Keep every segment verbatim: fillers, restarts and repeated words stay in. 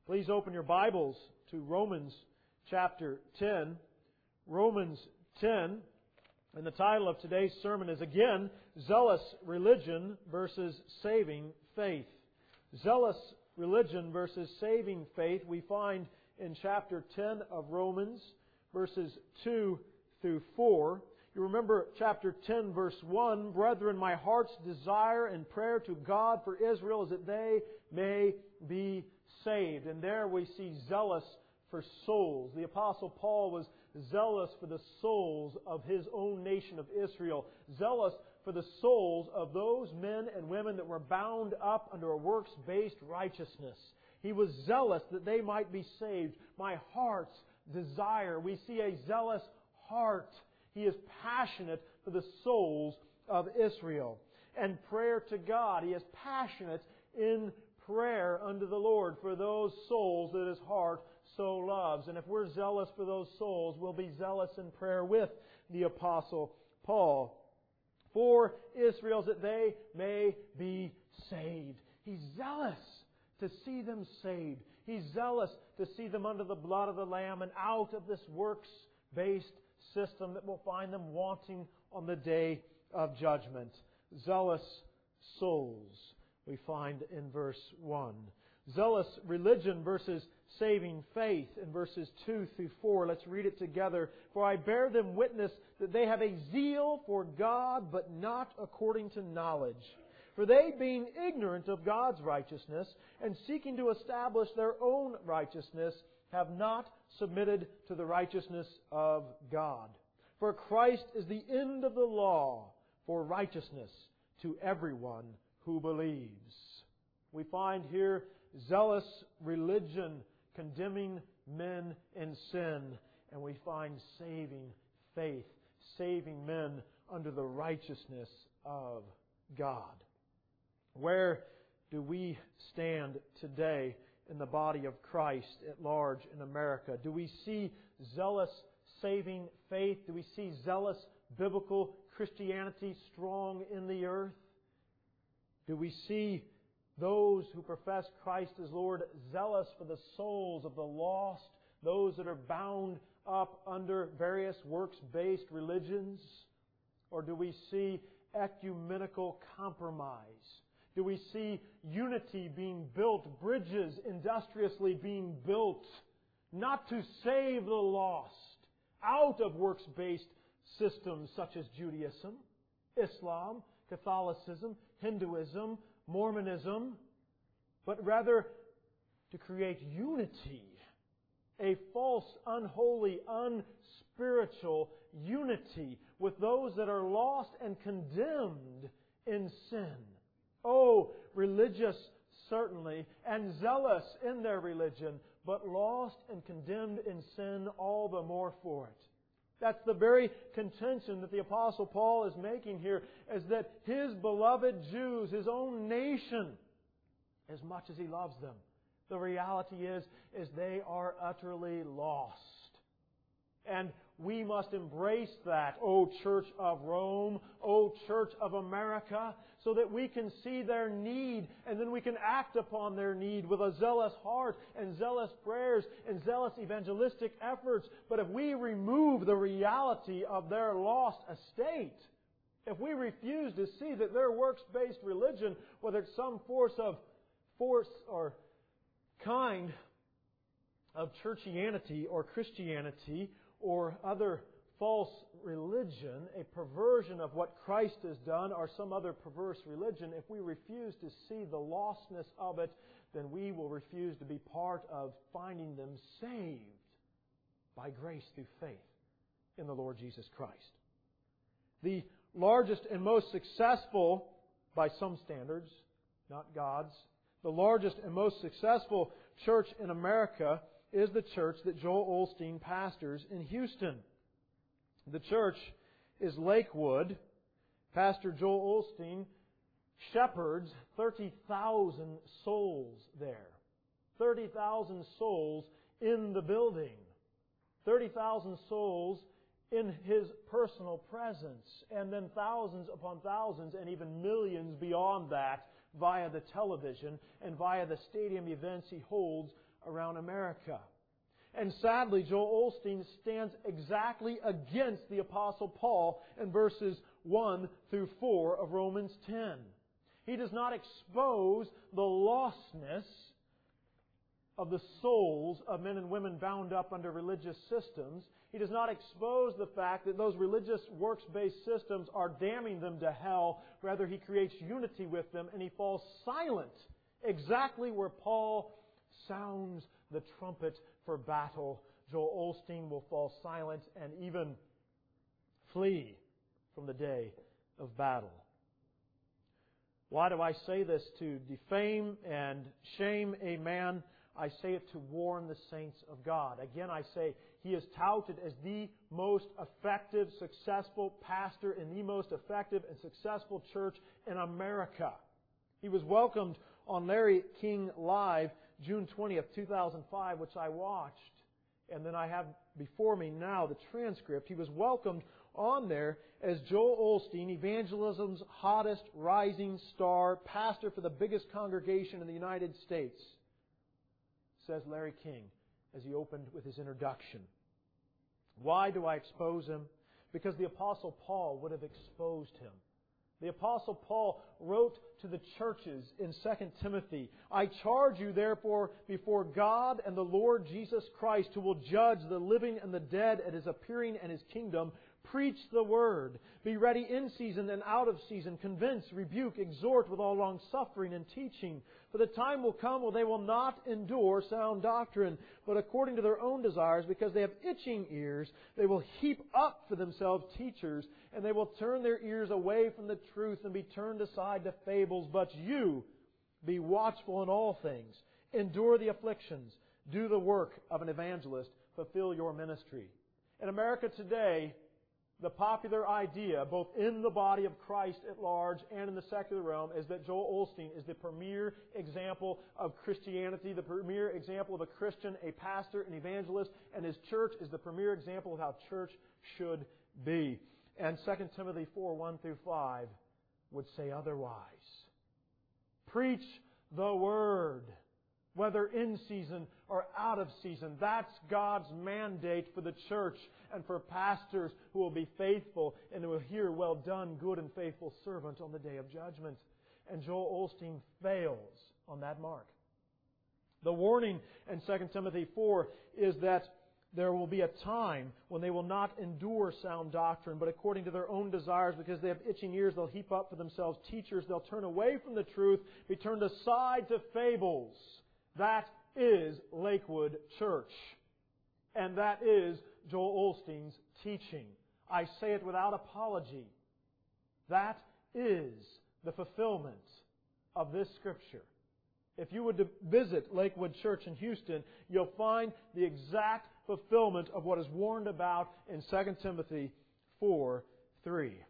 Please open your Bibles to Romans chapter ten. Romans ten. And the title of today's sermon is again, Zealous Religion versus Saving Faith. Zealous religion versus saving faith we find in chapter ten of Romans, verses two through four. You remember chapter ten, verse one, Brethren, my heart's desire and prayer to God for Israel is that they may be saved. And there we see zealous for souls. The Apostle Paul was zealous for the souls of his own nation of Israel. Zealous for the souls of those men and women that were bound up under a works-based righteousness. He was zealous that they might be saved. My heart's desire. We see a zealous heart. He is passionate for the souls of Israel. And prayer to God. He is passionate in prayer unto the Lord for those souls that His heart so loves. And if we're zealous for those souls, we'll be zealous in prayer with the Apostle Paul. For Israel, that they may be saved. He's zealous to see them saved. He's zealous to see them under the blood of the Lamb and out of this works-based system that will find them wanting on the day of judgment. Zealous souls, we find in verse one. Zealous religion versus saving faith in verses two through four. Let's read it together. For I bear them witness that they have a zeal for God, but not according to knowledge. For they, being ignorant of God's righteousness, and seeking to establish their own righteousness, have not submitted to the righteousness of God. For Christ is the end of the law for righteousness to everyone who believes. We find here zealous religion condemning men in sin, and we find saving faith, saving men under the righteousness of God. Where do we stand today in the body of Christ at large in America? Do we see zealous saving faith? Do we see zealous biblical Christianity strong in the earth? Do we see those who profess Christ as Lord zealous for the souls of the lost, those that are bound up under various works-based religions? Or do we see ecumenical compromise? Do we see unity being built, bridges industriously being built, not to save the lost out of works-based systems such as Judaism, Islam, Catholicism, Hinduism, Mormonism, but rather to create unity, a false, unholy, unspiritual unity with those that are lost and condemned in sin. Oh, religious, certainly, and zealous in their religion, but lost and condemned in sin all the more for it. That's the very contention that the Apostle Paul is making here, is that his beloved Jews, his own nation, as much as he loves them, the reality is, is they are utterly lost. And we must embrace that, O Church of Rome, O Church of America, so that we can see their need and then we can act upon their need with a zealous heart and zealous prayers and zealous evangelistic efforts. But if we remove the reality of their lost estate, if we refuse to see that their works-based religion, whether it's some force of force or kind of churchianity or Christianity, or other false religion, a perversion of what Christ has done, or some other perverse religion, if we refuse to see the lostness of it, then we will refuse to be part of finding them saved by grace through faith in the Lord Jesus Christ. The largest and most successful, by some standards, not God's, the largest and most successful church in America is the church that Joel Osteen pastors in Houston. The church is Lakewood. Pastor Joel Osteen shepherds thirty thousand souls there. thirty thousand souls in the building. thirty thousand souls in His personal presence. And then thousands upon thousands and even millions beyond that via the television and via the stadium events He holds around America. And sadly, Joel Osteen stands exactly against the Apostle Paul in verses one through four of Romans ten. He does not expose the lostness of the souls of men and women bound up under religious systems. He does not expose the fact that those religious works-based systems are damning them to hell. Rather, he creates unity with them, and he falls silent exactly where Paul sounds the trumpet for battle. Joel Osteen will fall silent and even flee from the day of battle. Why do I say this? To defame and shame a man? I say it to warn the saints of God. Again, I say he is touted as the most effective, successful pastor in the most effective and successful church in America. He was welcomed on Larry King Live, June twentieth, two thousand five, which I watched. And then I have before me now the transcript. He was welcomed on there as Joel Osteen, evangelism's hottest rising star, pastor for the biggest congregation in the United States, says Larry King as he opened with his introduction. Why do I expose him? Because the Apostle Paul would have exposed him. The Apostle Paul wrote to the churches in Second Timothy, I charge you therefore before God and the Lord Jesus Christ, who will judge the living and the dead at His appearing and His kingdom, preach the Word. Be ready in season and out of season. Convince, rebuke, exhort with all long suffering and teaching. For the time will come when they will not endure sound doctrine, but according to their own desires, because they have itching ears, they will heap up for themselves teachers, and they will turn their ears away from the truth and be turned aside to fables. But you, be watchful in all things. Endure the afflictions. Do the work of an evangelist. Fulfill your ministry. In America today, the popular idea, both in the body of Christ at large and in the secular realm, is that Joel Osteen is the premier example of Christianity, the premier example of a Christian, a pastor, an evangelist, and his church is the premier example of how church should be. And Second Timothy four, one through five would say otherwise. Preach the Word, whether in season or out of season. That's God's mandate for the church and for pastors who will be faithful and who will hear, well done, good and faithful servant, on the day of judgment. And Joel Osteen fails on that mark. The warning in Second Timothy four is that there will be a time when they will not endure sound doctrine, but according to their own desires, because they have itching ears, they'll heap up for themselves teachers. They'll turn away from the truth, be turned aside to fables. That is Lakewood Church. And that is Joel Osteen's teaching. I say it without apology. That is the fulfillment of this Scripture. If you would visit Lakewood Church in Houston, you'll find the exact fulfillment of what is warned about in Second Timothy four, three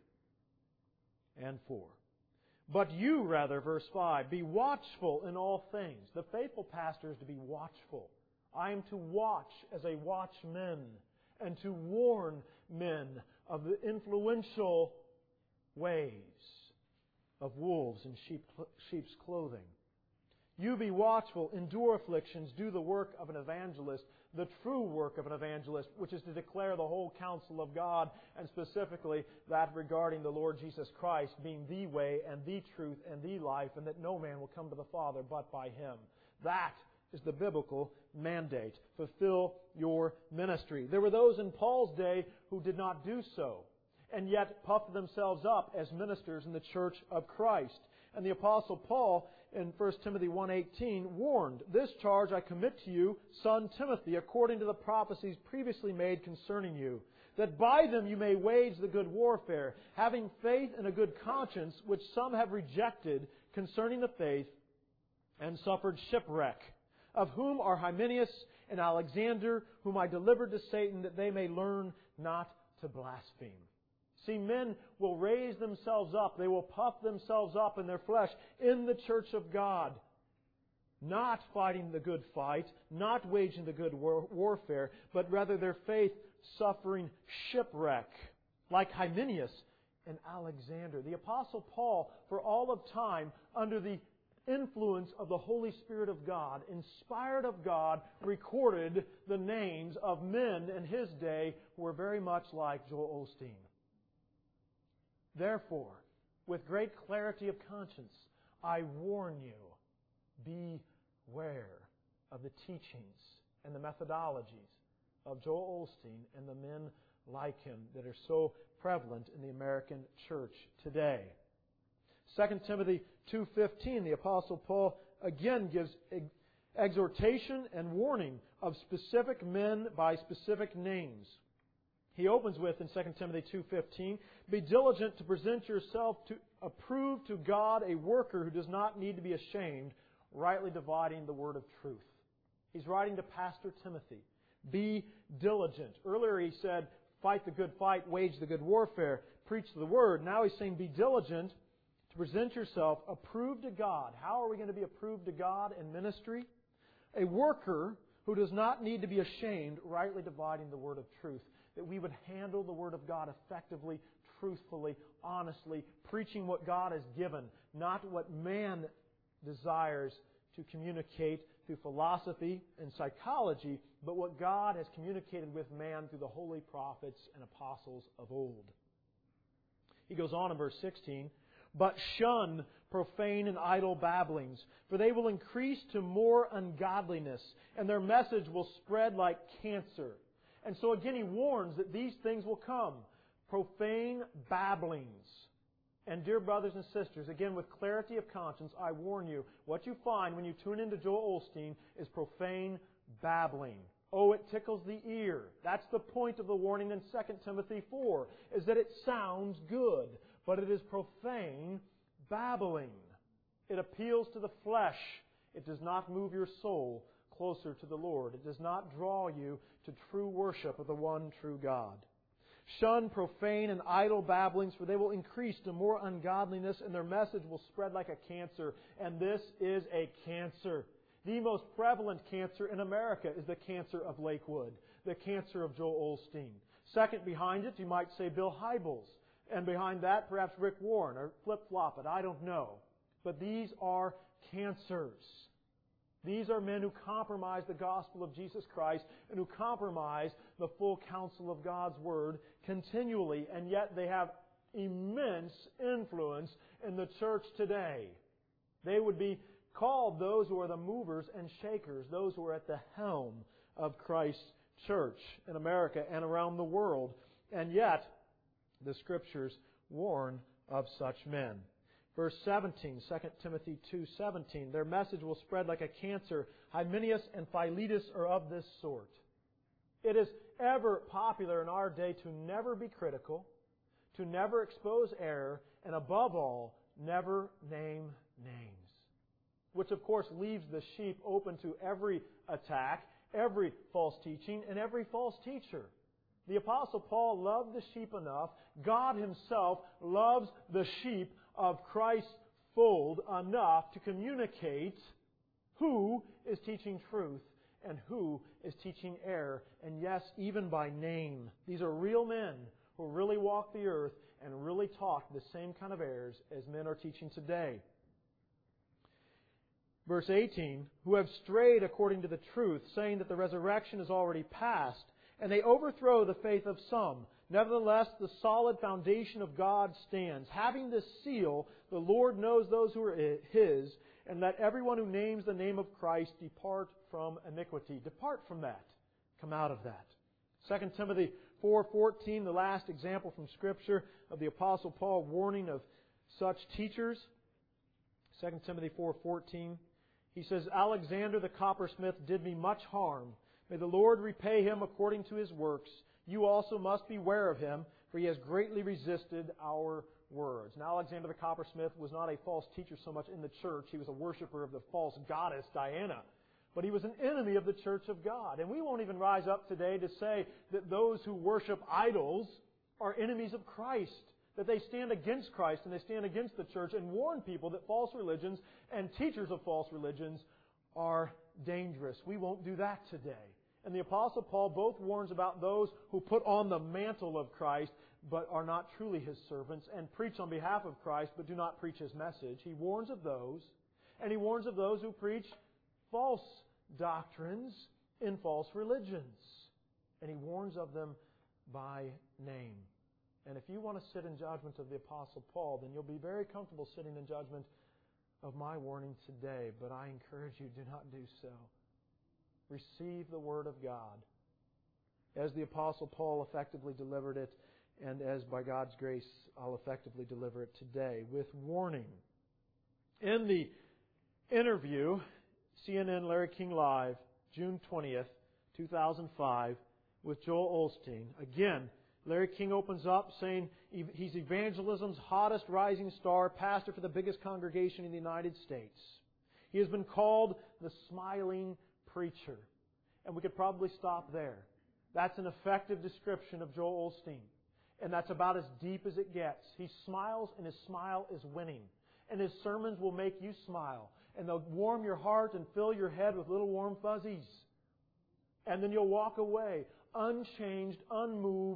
and four. But you, rather, verse five, be watchful in all things. The faithful pastor is to be watchful. I am to watch as a watchman and to warn men of the influential ways of wolves in sheep, sheep's clothing. You be watchful, endure afflictions, do the work of an evangelist, the true work of an evangelist, which is to declare the whole counsel of God, and specifically that regarding the Lord Jesus Christ being the way and the truth and the life, and that no man will come to the Father but by Him. That is the biblical mandate. Fulfill your ministry. There were those in Paul's day who did not do so, and yet puffed themselves up as ministers in the church of Christ. And the Apostle Paul, in First Timothy one eighteen, warned, This charge I commit to you, son Timothy, according to the prophecies previously made concerning you, that by them you may wage the good warfare, having faith and a good conscience, which some have rejected concerning the faith, and suffered shipwreck, of whom are Hymenaeus and Alexander, whom I delivered to Satan, that they may learn not to blaspheme. See, men will raise themselves up. They will puff themselves up in their flesh in the church of God. Not fighting the good fight, not waging the good war- warfare, but rather their faith suffering shipwreck, like Hymenaeus and Alexander. The Apostle Paul, for all of time, under the influence of the Holy Spirit of God, inspired of God, recorded the names of men in his day who were very much like Joel Osteen. Therefore, with great clarity of conscience, I warn you, beware of the teachings and the methodologies of Joel Osteen and the men like him that are so prevalent in the American church today. Second Timothy two fifteen, the Apostle Paul again gives exhortation and warning of specific men by specific names. He opens with, in Second Timothy two fifteen, be diligent to present yourself to approve to God a worker who does not need to be ashamed, rightly dividing the word of truth. He's writing to Pastor Timothy. Be diligent. Earlier he said, fight the good fight, wage the good warfare, preach the word. Now he's saying, be diligent to present yourself approved to God. How are we going to be approved to God in ministry? A worker who does not need to be ashamed, rightly dividing the word of truth. That we would handle the Word of God effectively, truthfully, honestly, preaching what God has given, not what man desires to communicate through philosophy and psychology, but what God has communicated with man through the holy prophets and apostles of old. He goes on in verse sixteen, but shun profane and idle babblings, for they will increase to more ungodliness, and their message will spread like cancer. And so again he warns that these things will come. Profane babblings. And dear brothers and sisters, again with clarity of conscience, I warn you, what you find when you tune into Joel Osteen is profane babbling. Oh, it tickles the ear. That's the point of the warning in Second Timothy four, is that it sounds good, but it is profane babbling. It appeals to the flesh. It does not move your soul closer to the Lord. It does not draw you to true worship of the one true God. Shun profane and idle babblings, for they will increase to more ungodliness, and their message will spread like a cancer. And this is a cancer. The most prevalent cancer in America is the cancer of Lakewood, the cancer of Joel Osteen. Second behind it, you might say Bill Hybels. And behind that, perhaps Rick Warren, or flip-flop it, I don't know. But these are cancers. These are men who compromise the gospel of Jesus Christ and who compromise the full counsel of God's Word continually, and yet they have immense influence in the church today. They would be called those who are the movers and shakers, those who are at the helm of Christ's church in America and around the world. And yet, the Scriptures warn of such men. Verse seventeen, Second Timothy two seventeen, their message will spread like a cancer. Hymenaeus and Philetus are of this sort. It is ever popular in our day to never be critical, to never expose error, and above all, never name names. Which of course leaves the sheep open to every attack, every false teaching, and every false teacher. The Apostle Paul loved the sheep enough. God Himself loves the sheep of Christ's fold enough to communicate who is teaching truth and who is teaching error. And yes, even by name. These are real men who really walk the earth and really taught the same kind of errors as men are teaching today. Verse eighteen, who have strayed according to the truth, saying that the resurrection is already past, and they overthrow the faith of some. Nevertheless, the solid foundation of God stands. Having this seal, the Lord knows those who are His, and let everyone who names the name of Christ depart from iniquity. Depart from that. Come out of that. Second Timothy four fourteen, the last example from Scripture of the Apostle Paul warning of such teachers. Second Timothy four fourteen, he says, Alexander the coppersmith did me much harm. May the Lord repay him according to his works. You also must beware of him, for he has greatly resisted our words. Now, Alexander the coppersmith was not a false teacher so much in the church. He was a worshiper of the false goddess Diana. But he was an enemy of the church of God. And we won't even rise up today to say that those who worship idols are enemies of Christ. That they stand against Christ and they stand against the church and warn people that false religions and teachers of false religions are dangerous. We won't do that today. And the Apostle Paul both warns about those who put on the mantle of Christ but are not truly His servants and preach on behalf of Christ but do not preach His message. He warns of those. And He warns of those who preach false doctrines in false religions. And He warns of them by name. And if you want to sit in judgment of the Apostle Paul, then you'll be very comfortable sitting in judgment of my warning today. But I encourage you, do not do so. Receive the Word of God as the Apostle Paul effectively delivered it, and as by God's grace I'll effectively deliver it today, with warning. In the interview, C N N Larry King Live, June twentieth, two thousand five, with Joel Osteen, again, Larry King opens up saying he's evangelism's hottest rising star, pastor for the biggest congregation in the United States. He has been called the smiling preacher. And we could probably stop there. That's an effective description of Joel Osteen. And that's about as deep as it gets. He smiles, and his smile is winning. And his sermons will make you smile. And they'll warm your heart and fill your head with little warm fuzzies. And then you'll walk away unchanged, unmoved,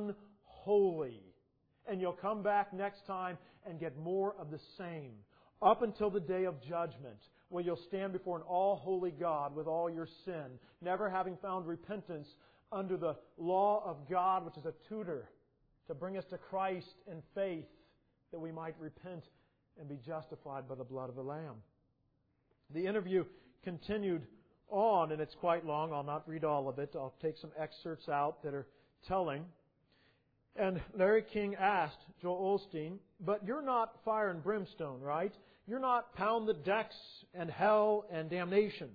unholy. And you'll come back next time and get more of the same. Up until the day of judgment, where you'll stand before an all-holy God with all your sin, never having found repentance under the law of God, which is a tutor to bring us to Christ in faith, that we might repent and be justified by the blood of the Lamb. The interview continued on, and it's quite long. I'll not read all of it. I'll take some excerpts out that are telling. And Larry King asked Joel Osteen, "But you're not fire and brimstone, right? You're not pound the decks and hell and damnation."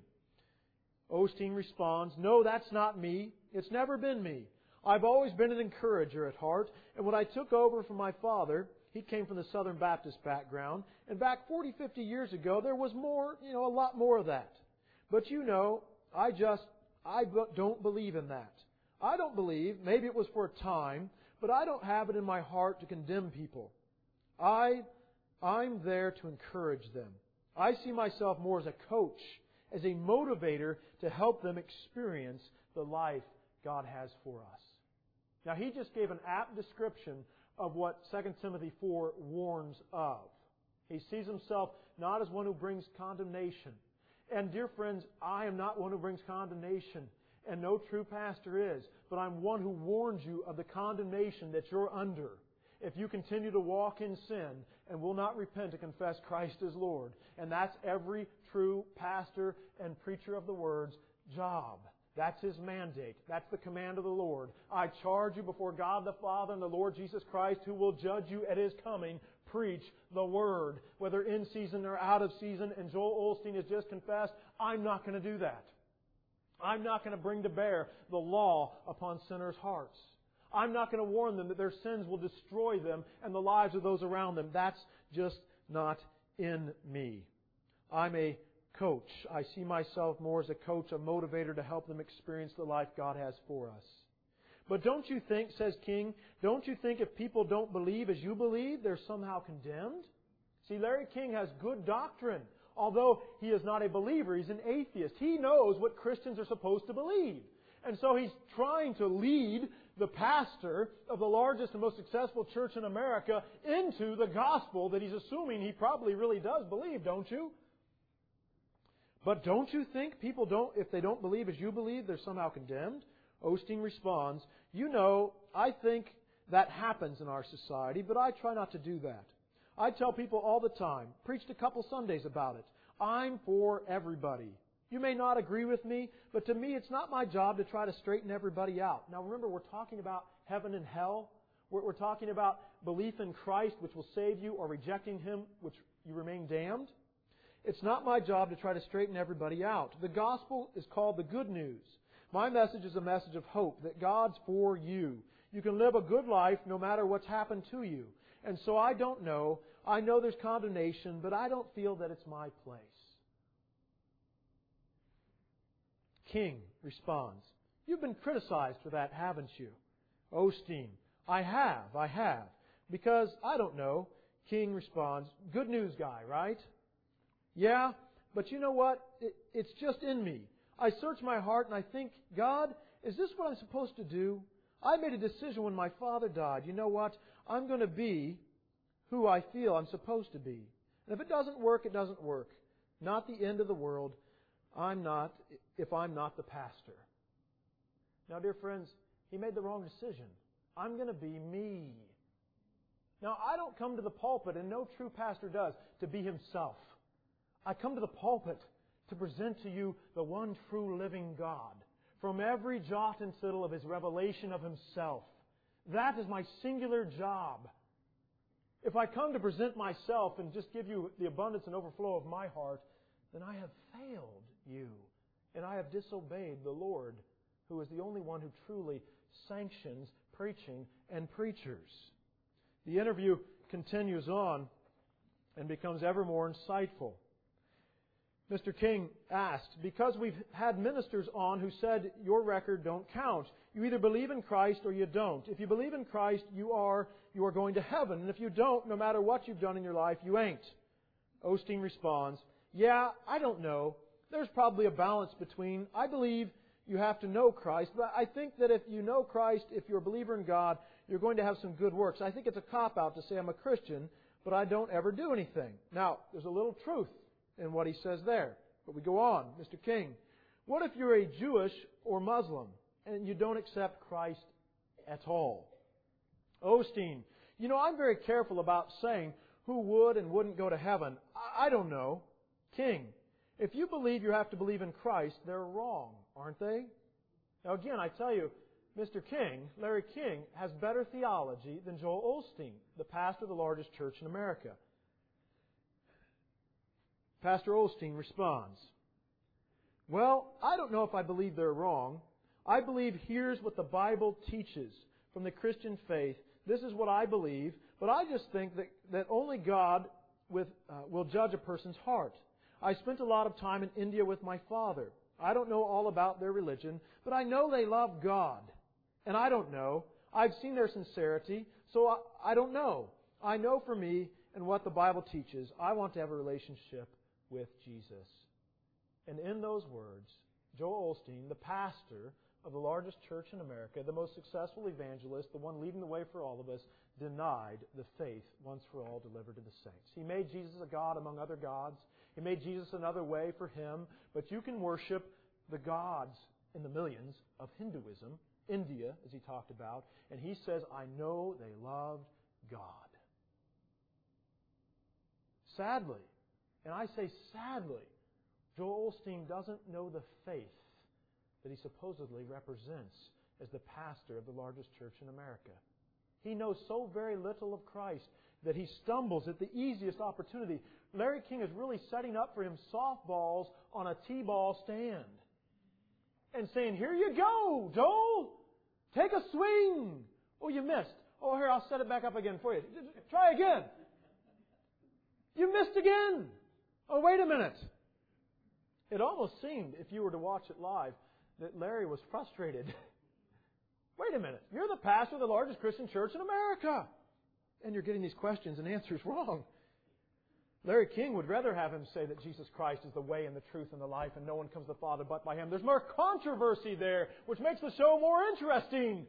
Osteen responds, "No, that's not me. It's never been me. I've always been an encourager at heart. And when I took over from my father, he came from the Southern Baptist background, and back forty, fifty years ago, there was more, you know, a lot more of that. But you know, I just, I don't believe in that. I don't believe, maybe it was for a time, but I don't have it in my heart to condemn people. I, I'm there to encourage them. I see myself more as a coach, as a motivator to help them experience the life God has for us." Now, he just gave an apt description of what Second Timothy four warns of. He sees himself not as one who brings condemnation. And dear friends, I am not one who brings condemnation, and no true pastor is, but I'm one who warns you of the condemnation that you're under if you continue to walk in sin and will not repent and confess Christ as Lord. And that's every true pastor and preacher of the Word's job. That's his mandate. That's the command of the Lord. I charge you before God the Father and the Lord Jesus Christ, who will judge you at His coming. Preach the Word, whether in season or out of season. And Joel Osteen has just confessed, I'm not going to do that. I'm not going to bring to bear the law upon sinners' hearts. I'm not going to warn them that their sins will destroy them and the lives of those around them. That's just not in me. I'm a coach. I see myself more as a coach, a motivator to help them experience the life God has for us. But don't you think, says King, don't you think if people don't believe as you believe, they're somehow condemned? See, Larry King has good doctrine. Although he is not a believer, he's an atheist. He knows what Christians are supposed to believe. And so he's trying to lead the pastor of the largest and most successful church in America into the gospel that he's assuming he probably really does believe, don't you? But don't you think people don't, if they don't believe as you believe, they're somehow condemned? Osteen responds, you know, I think that happens in our society, but I try not to do that. I tell people all the time, preached a couple Sundays about it, I'm for everybody. You may not agree with me, but to me it's not my job to try to straighten everybody out. Now remember, we're talking about heaven and hell. We're, we're talking about belief in Christ, which will save you, or rejecting Him, which you remain damned. It's not my job to try to straighten everybody out. The gospel is called the good news. My message is a message of hope, that God's for you. You can live a good life no matter what's happened to you. And so I don't know. I know there's condemnation, but I don't feel that it's my place. King responds, you've been criticized for that, haven't you? Osteen, I have, I have. Because, I don't know. King responds, good news guy, right? Yeah, but you know what? It, it's just in me. I search my heart and I think, God, is this what I'm supposed to do? I made a decision when my father died. You know what? I'm going to be who I feel I'm supposed to be. And if it doesn't work, it doesn't work. not the end of the world. I'm not, if I'm not the pastor. Now, dear friends, he made the wrong decision. I'm going to be me. Now, I don't come to the pulpit, and no true pastor does, to be himself. I come to the pulpit to present to you the one true living God, from every jot and tittle of His revelation of Himself. That is my singular job. If I come to present myself and just give you the abundance and overflow of my heart, then I have failed you, and I have disobeyed the Lord, who is the only one who truly sanctions preaching and preachers. The interview continues on and becomes ever more insightful. Mister King asked, because we've had ministers on who said your record don't count. You either believe in Christ or you don't. If you believe in Christ, you are you are going to heaven. And if you don't, no matter what you've done in your life, you ain't. Osteen responds, yeah, I don't know. There's probably a balance between, I believe you have to know Christ, but I think that if you know Christ, if you're a believer in God, you're going to have some good works. I think it's a cop-out to say I'm a Christian, but I don't ever do anything. Now, there's a little truth in what he says there. But we go on. Mister King, what if you're a Jewish or Muslim and you don't accept Christ at all? Osteen, you know, I'm very careful about saying who would and wouldn't go to heaven. I don't know. King, if you believe you have to believe in Christ, they're wrong, aren't they? Now again, I tell you, Mister King, Larry King, has better theology than Joel Osteen, the pastor of the largest church in America. Pastor Osteen responds, well, I don't know if I believe they're wrong. I believe here's what the Bible teaches from the Christian faith. This is what I believe, but I just think that, that only God with, uh, will judge a person's heart. I spent a lot of time in India with my father. I don't know all about their religion, but I know they love God. And I don't know. I've seen their sincerity, so I, I don't know. I know for me and what the Bible teaches, I want to have a relationship with Jesus. And in those words, Joel Osteen, the pastor of the largest church in America, the most successful evangelist, the one leading the way for all of us, denied the faith once for all delivered to the saints. He made Jesus a god among other gods. He made Jesus another way for him. But you can worship the gods in the millions of Hinduism, India, as he talked about, and he says, I know they loved God. Sadly, and I say sadly, Joel Osteen doesn't know the faith that he supposedly represents as the pastor of the largest church in America. He knows so very little of Christ that he stumbles at the easiest opportunity. Larry King is really setting up for him softballs on a T-ball stand and saying, here you go, Joel! Take a swing! Oh, you missed. Oh, here, I'll set it back up again for you. Try again. You missed again. Oh, wait a minute. It almost seemed, if you were to watch it live, that Larry was frustrated. Wait a minute. You're the pastor of the largest Christian church in America. And you're getting these questions and answers wrong. Larry King would rather have him say that Jesus Christ is the way and the truth and the life and no one comes to the Father but by Him. There's more controversy there, which makes the show more interesting.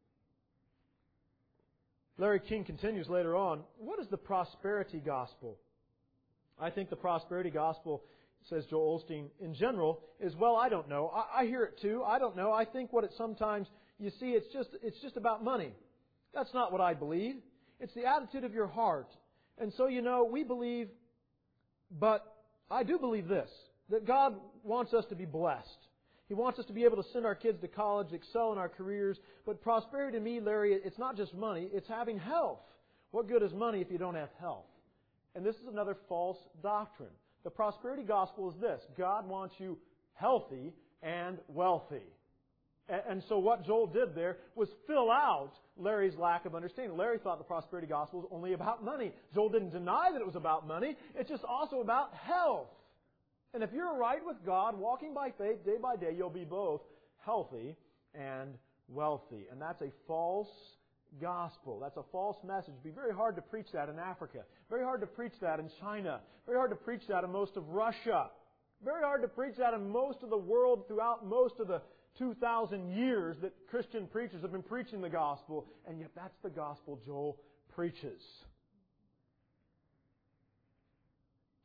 Larry King continues later on, what is the prosperity gospel? I think the prosperity gospel, says Joel Osteen, in general, is, well, I don't know. I, I hear it too. I don't know. I think what it sometimes, you see, it's just it's just about money. That's not what I believe. It's the attitude of your heart. And so, you know, we believe, but I do believe this, that God wants us to be blessed. He wants us to be able to send our kids to college, excel in our careers. But prosperity to me, Larry, it's not just money, it's having health. What good is money if you don't have health? And this is another false doctrine. The prosperity gospel is this. God wants you healthy and wealthy. And so what Joel did there was fill out Larry's lack of understanding. Larry thought the prosperity gospel was only about money. Joel didn't deny that it was about money. It's just also about health. And if you're right with God, walking by faith day by day, you'll be both healthy and wealthy. And that's a false gospel. That's a false message. It'd be very hard to preach that in Africa. Very hard to preach that in China. Very hard to preach that in most of Russia. Very hard to preach that in most of the world throughout most of the two thousand years that Christian preachers have been preaching the gospel. And yet that's the gospel Joel preaches.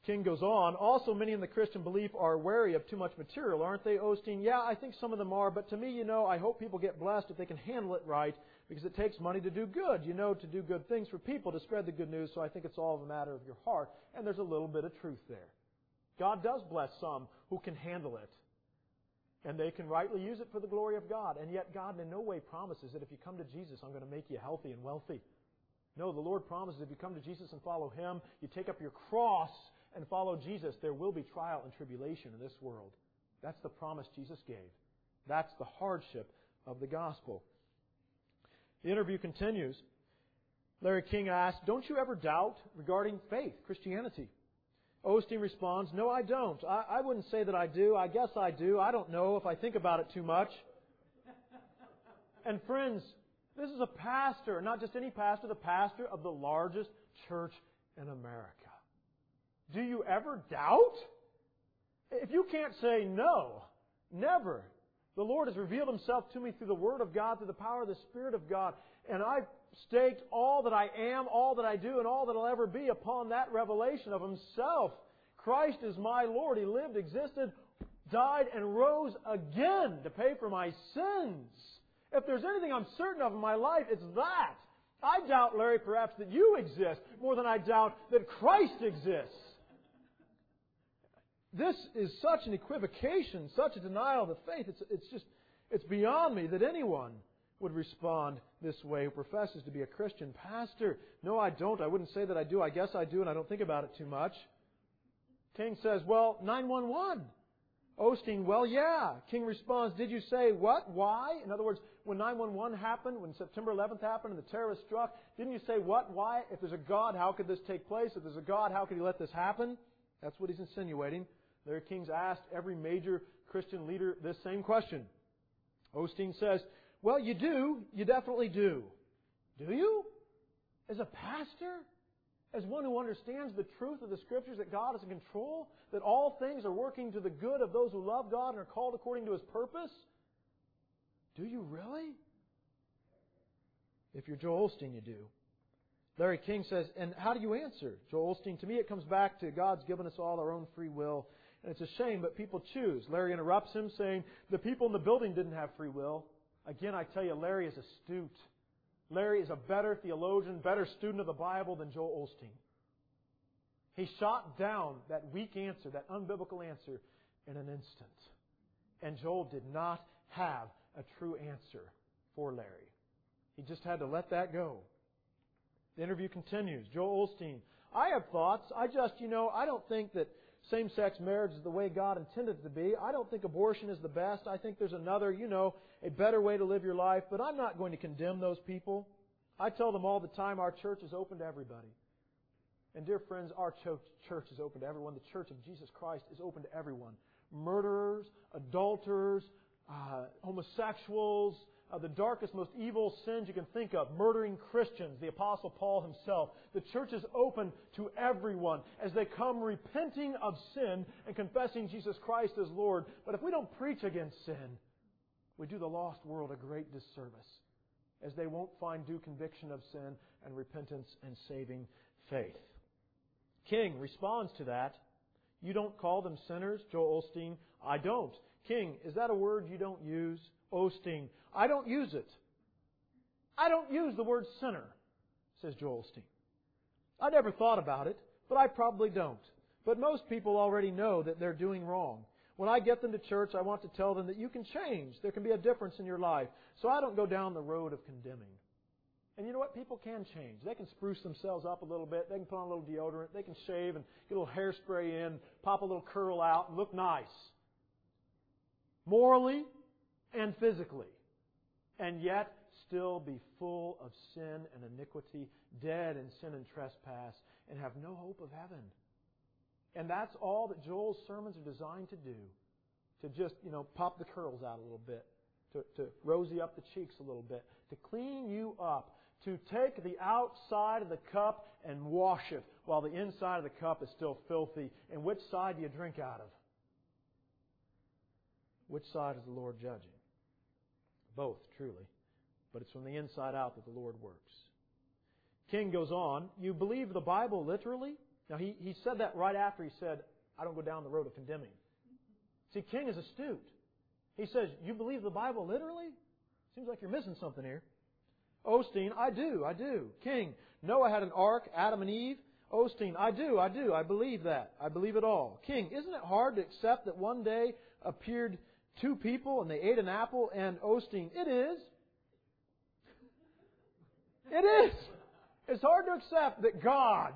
King goes on, also many in the Christian belief are wary of too much material, aren't they, Osteen? Yeah, I think some of them are, but to me, you know, I hope people get blessed if they can handle it right, because it takes money to do good, you know, to do good things for people, to spread the good news, so I think it's all a matter of your heart, and there's a little bit of truth there. God does bless some who can handle it, and they can rightly use it for the glory of God, and yet God in no way promises that if you come to Jesus, I'm going to make you healthy and wealthy. No, the Lord promises if you come to Jesus and follow Him, you take up your cross and follow Jesus, there will be trial and tribulation in this world. That's the promise Jesus gave. That's the hardship of the gospel. The interview continues. Larry King asks, don't you ever doubt regarding faith, Christianity? Osteen responds, no, I don't. I, I wouldn't say that I do. I guess I do. I don't know if I think about it too much. And friends, this is a pastor, not just any pastor, the pastor of the largest church in America. Do you ever doubt? If you can't say no, never. The Lord has revealed Himself to me through the Word of God, through the power of the Spirit of God. And I've staked all that I am, all that I do, and all that I'll ever be upon that revelation of Himself. Christ is my Lord. He lived, existed, died, and rose again to pay for my sins. If there's anything I'm certain of in my life, it's that. I doubt, Larry, perhaps that you exist more than I doubt that Christ exists. This is such an equivocation, such a denial of the faith. It's, it's just, it's beyond me that anyone would respond this way who professes to be a Christian pastor. No, I don't. I wouldn't say that I do. I guess I do, and I don't think about it too much. King says, well, nine one one. Osteen, well, yeah. King responds, did you say what? Why? In other words, when nine one one happened, when September eleventh happened and the terrorists struck, didn't you say what? Why? If there's a God, how could this take place? If there's a God, how could He let this happen? That's what he's insinuating. Larry King's asked every major Christian leader this same question. Osteen says, well, you do. You definitely do. Do you? As a pastor? As one who understands the truth of the Scriptures, that God is in control, that all things are working to the good of those who love God and are called according to His purpose? Do you really? If you're Joel Osteen, you do. Larry King says, and how do you answer? Joel Osteen, to me it comes back to God's given us all our own free will. And it's a shame, but people choose. Larry interrupts him saying, the people in the building didn't have free will. Again, I tell you, Larry is astute. Larry is a better theologian, better student of the Bible than Joel Osteen. He shot down that weak answer, that unbiblical answer, in an instant. And Joel did not have a true answer for Larry. He just had to let that go. The interview continues. Joel Osteen, I have thoughts. I just, you know, I don't think that same-sex marriage is the way God intended it to be. I don't think abortion is the best. I think there's another, you know, a better way to live your life. But I'm not going to condemn those people. I tell them all the time our church is open to everybody. And dear friends, our church is open to everyone. The church of Jesus Christ is open to everyone. Murderers, adulterers, uh, homosexuals, uh, the darkest, most evil sins you can think of, murdering Christians, the Apostle Paul himself. The church is open to everyone as they come repenting of sin and confessing Jesus Christ as Lord. But if we don't preach against sin, we do the lost world a great disservice, as they won't find due conviction of sin and repentance and saving faith. King responds to that. You don't call them sinners, Joel Osteen. I don't. King, is that a word you don't use? Osteen, I don't use it. I don't use the word sinner, says Joel Osteen. I never thought about it, but I probably don't. But most people already know that they're doing wrong. When I get them to church, I want to tell them that you can change. There can be a difference in your life. So I don't go down the road of condemning. And you know what? People can change. They can spruce themselves up a little bit. They can put on a little deodorant. They can shave and get a little hairspray in, pop a little curl out, and look nice. Morally and physically. And yet still be full of sin and iniquity, dead in sin and trespass, and have no hope of heaven. And that's all that Joel's sermons are designed to do. To just, you know, pop the curls out a little bit. To, to rosy up the cheeks a little bit. To clean you up. To take the outside of the cup and wash it while the inside of the cup is still filthy. And which side do you drink out of? Which side is the Lord judging? Both, truly. But it's from the inside out that the Lord works. King goes on, you believe the Bible literally? Now, he, he said that right after he said, I don't go down the road of condemning. See, King is astute. He says, you believe the Bible literally? Seems like you're missing something here. Osteen, I do, I do. King, Noah had an ark, Adam and Eve. Osteen, I do, I do, I believe that. I believe it all. King, isn't it hard to accept that one day appeared two people and they ate an apple? And Osteen, it is. It is. It's hard to accept that God,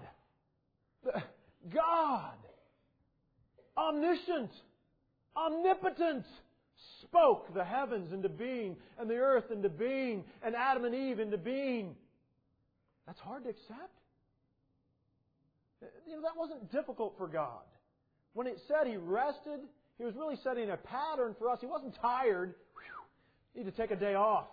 God, omniscient, omnipotent, spoke the heavens into being and the earth into being and Adam and Eve into being. That's hard to accept. You know, that wasn't difficult for God. When it said He rested, He was really setting a pattern for us. He wasn't tired. Whew, need to take a day off.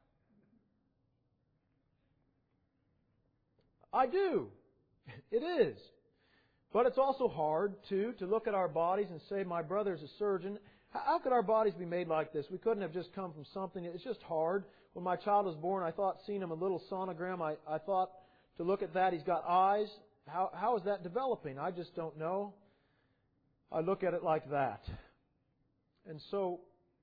I do. It is. But it's also hard, too, to look at our bodies and say, my brother's a surgeon. How could our bodies be made like this? We couldn't have just come from something. It's just hard. When my child was born, I thought, seeing him a little sonogram, I, I thought to look at that, he's got eyes. How, how is that developing? I just don't know. I look at it like that. And so,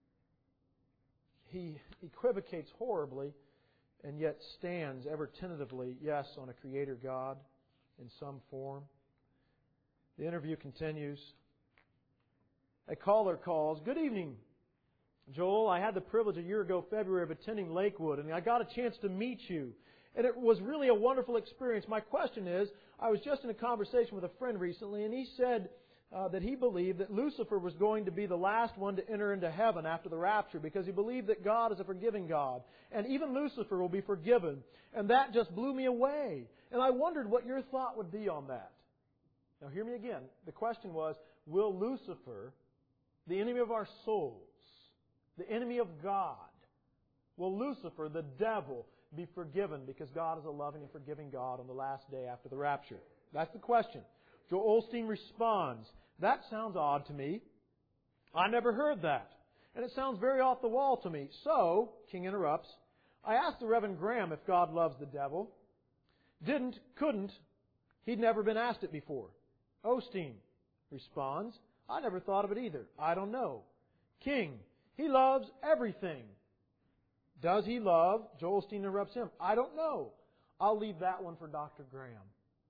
he equivocates horribly and yet stands ever tentatively, yes, on a Creator God in some form. The interview continues. A caller calls. Good evening, Joel. I had the privilege a year ago, February, of attending Lakewood, and I got a chance to meet you. And it was really a wonderful experience. My question is, I was just in a conversation with a friend recently, and he said uh, that he believed that Lucifer was going to be the last one to enter into heaven after the rapture, because he believed that God is a forgiving God. And even Lucifer will be forgiven. And that just blew me away. And I wondered what your thought would be on that. Now hear me again. The question was, will Lucifer, the enemy of our souls, the enemy of God, will Lucifer, the devil, be forgiven because God is a loving and forgiving God on the last day after the rapture? That's the question. Joel Osteen responds, that sounds odd to me. I never heard that. And it sounds very off the wall to me. So, King interrupts, I asked the Reverend Graham if God loves the devil. Didn't, couldn't. He'd never been asked it before. Osteen responds, I never thought of it either. I don't know. King, He loves everything. Does He love? Joel Osteen interrupts him. I don't know. I'll leave that one for Doctor Graham.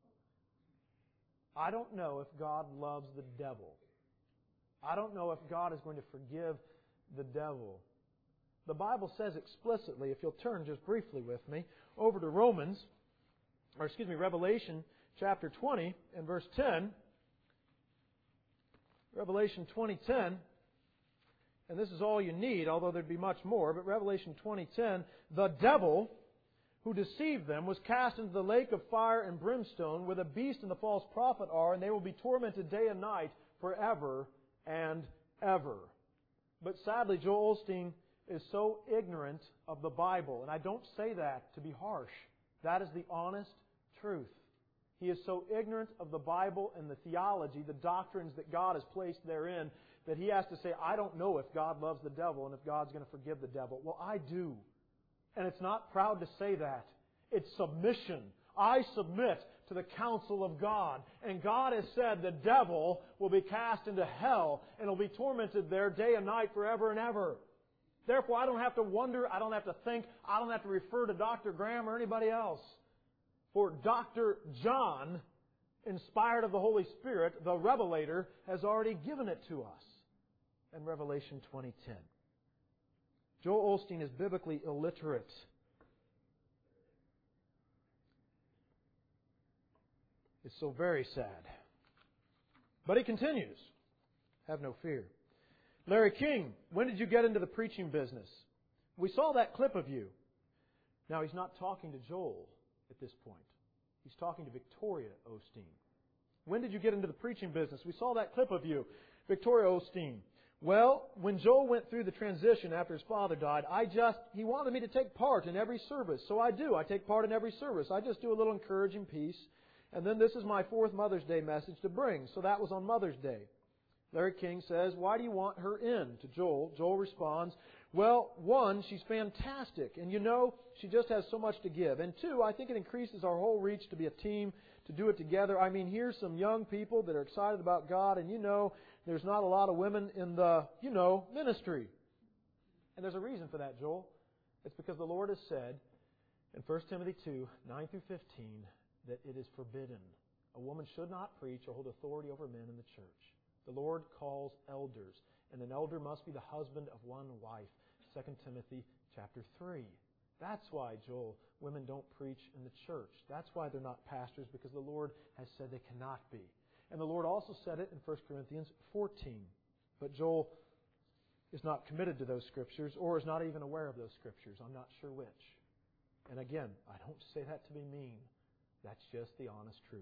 I don't know if God loves the devil. I don't know if God is going to forgive the devil. The Bible says explicitly, if you'll turn just briefly with me, over to Romans, or excuse me, Revelation chapter twenty and verse ten. Revelation twenty ten. And this is all you need, although there'd be much more. But Revelation twenty ten, the devil who deceived them was cast into the lake of fire and brimstone, where the beast and the false prophet are, and they will be tormented day and night forever and ever. But sadly, Joel Osteen is so ignorant of the Bible. And I don't say that to be harsh. That is the honest truth. He is so ignorant of the Bible and the theology, the doctrines that God has placed therein, that he has to say, I don't know if God loves the devil and if God's going to forgive the devil. Well, I do. And it's not proud to say that. It's submission. I submit to the counsel of God. And God has said the devil will be cast into hell and will be tormented there day and night forever and ever. Therefore, I don't have to wonder, I don't have to think, I don't have to refer to Doctor Graham or anybody else. For Doctor John, inspired of the Holy Spirit, the Revelator, has already given it to us in Revelation twenty ten. Joel Osteen is biblically illiterate. It's so very sad. But he continues. Have no fear. Larry King, when did you get into the preaching business? We saw that clip of you. Now, he's not talking to Joel at this point. He's talking to Victoria Osteen. When did you get into the preaching business? We saw that clip of you. Victoria Osteen. Well, when Joel went through the transition after his father died, I just, he wanted me to take part in every service. So I do. I take part in every service. I just do a little encouraging piece. And then this is my fourth Mother's Day message to bring. So that was on Mother's Day. Larry King says, why do you want her in? To Joel. Joel responds, Well, one, she's fantastic. And you know, she just has so much to give. And two, I think it increases our whole reach to be a team, to do it together. I mean, here's some young people that are excited about God. And you know, there's not a lot of women in the, you know, ministry. And there's a reason for that, Joel. It's because the Lord has said in First Timothy two, nine through fifteen, that it is forbidden. A woman should not preach or hold authority over men in the church. The Lord calls elders, and an elder must be the husband of one wife. Second Timothy chapter three. That's why, Joel, women don't preach in the church. That's why they're not pastors, because the Lord has said they cannot be. And the Lord also said it in First Corinthians fourteen. But Joel is not committed to those Scriptures, or is not even aware of those Scriptures. I'm not sure which. And again, I don't say that to be mean. That's just the honest truth.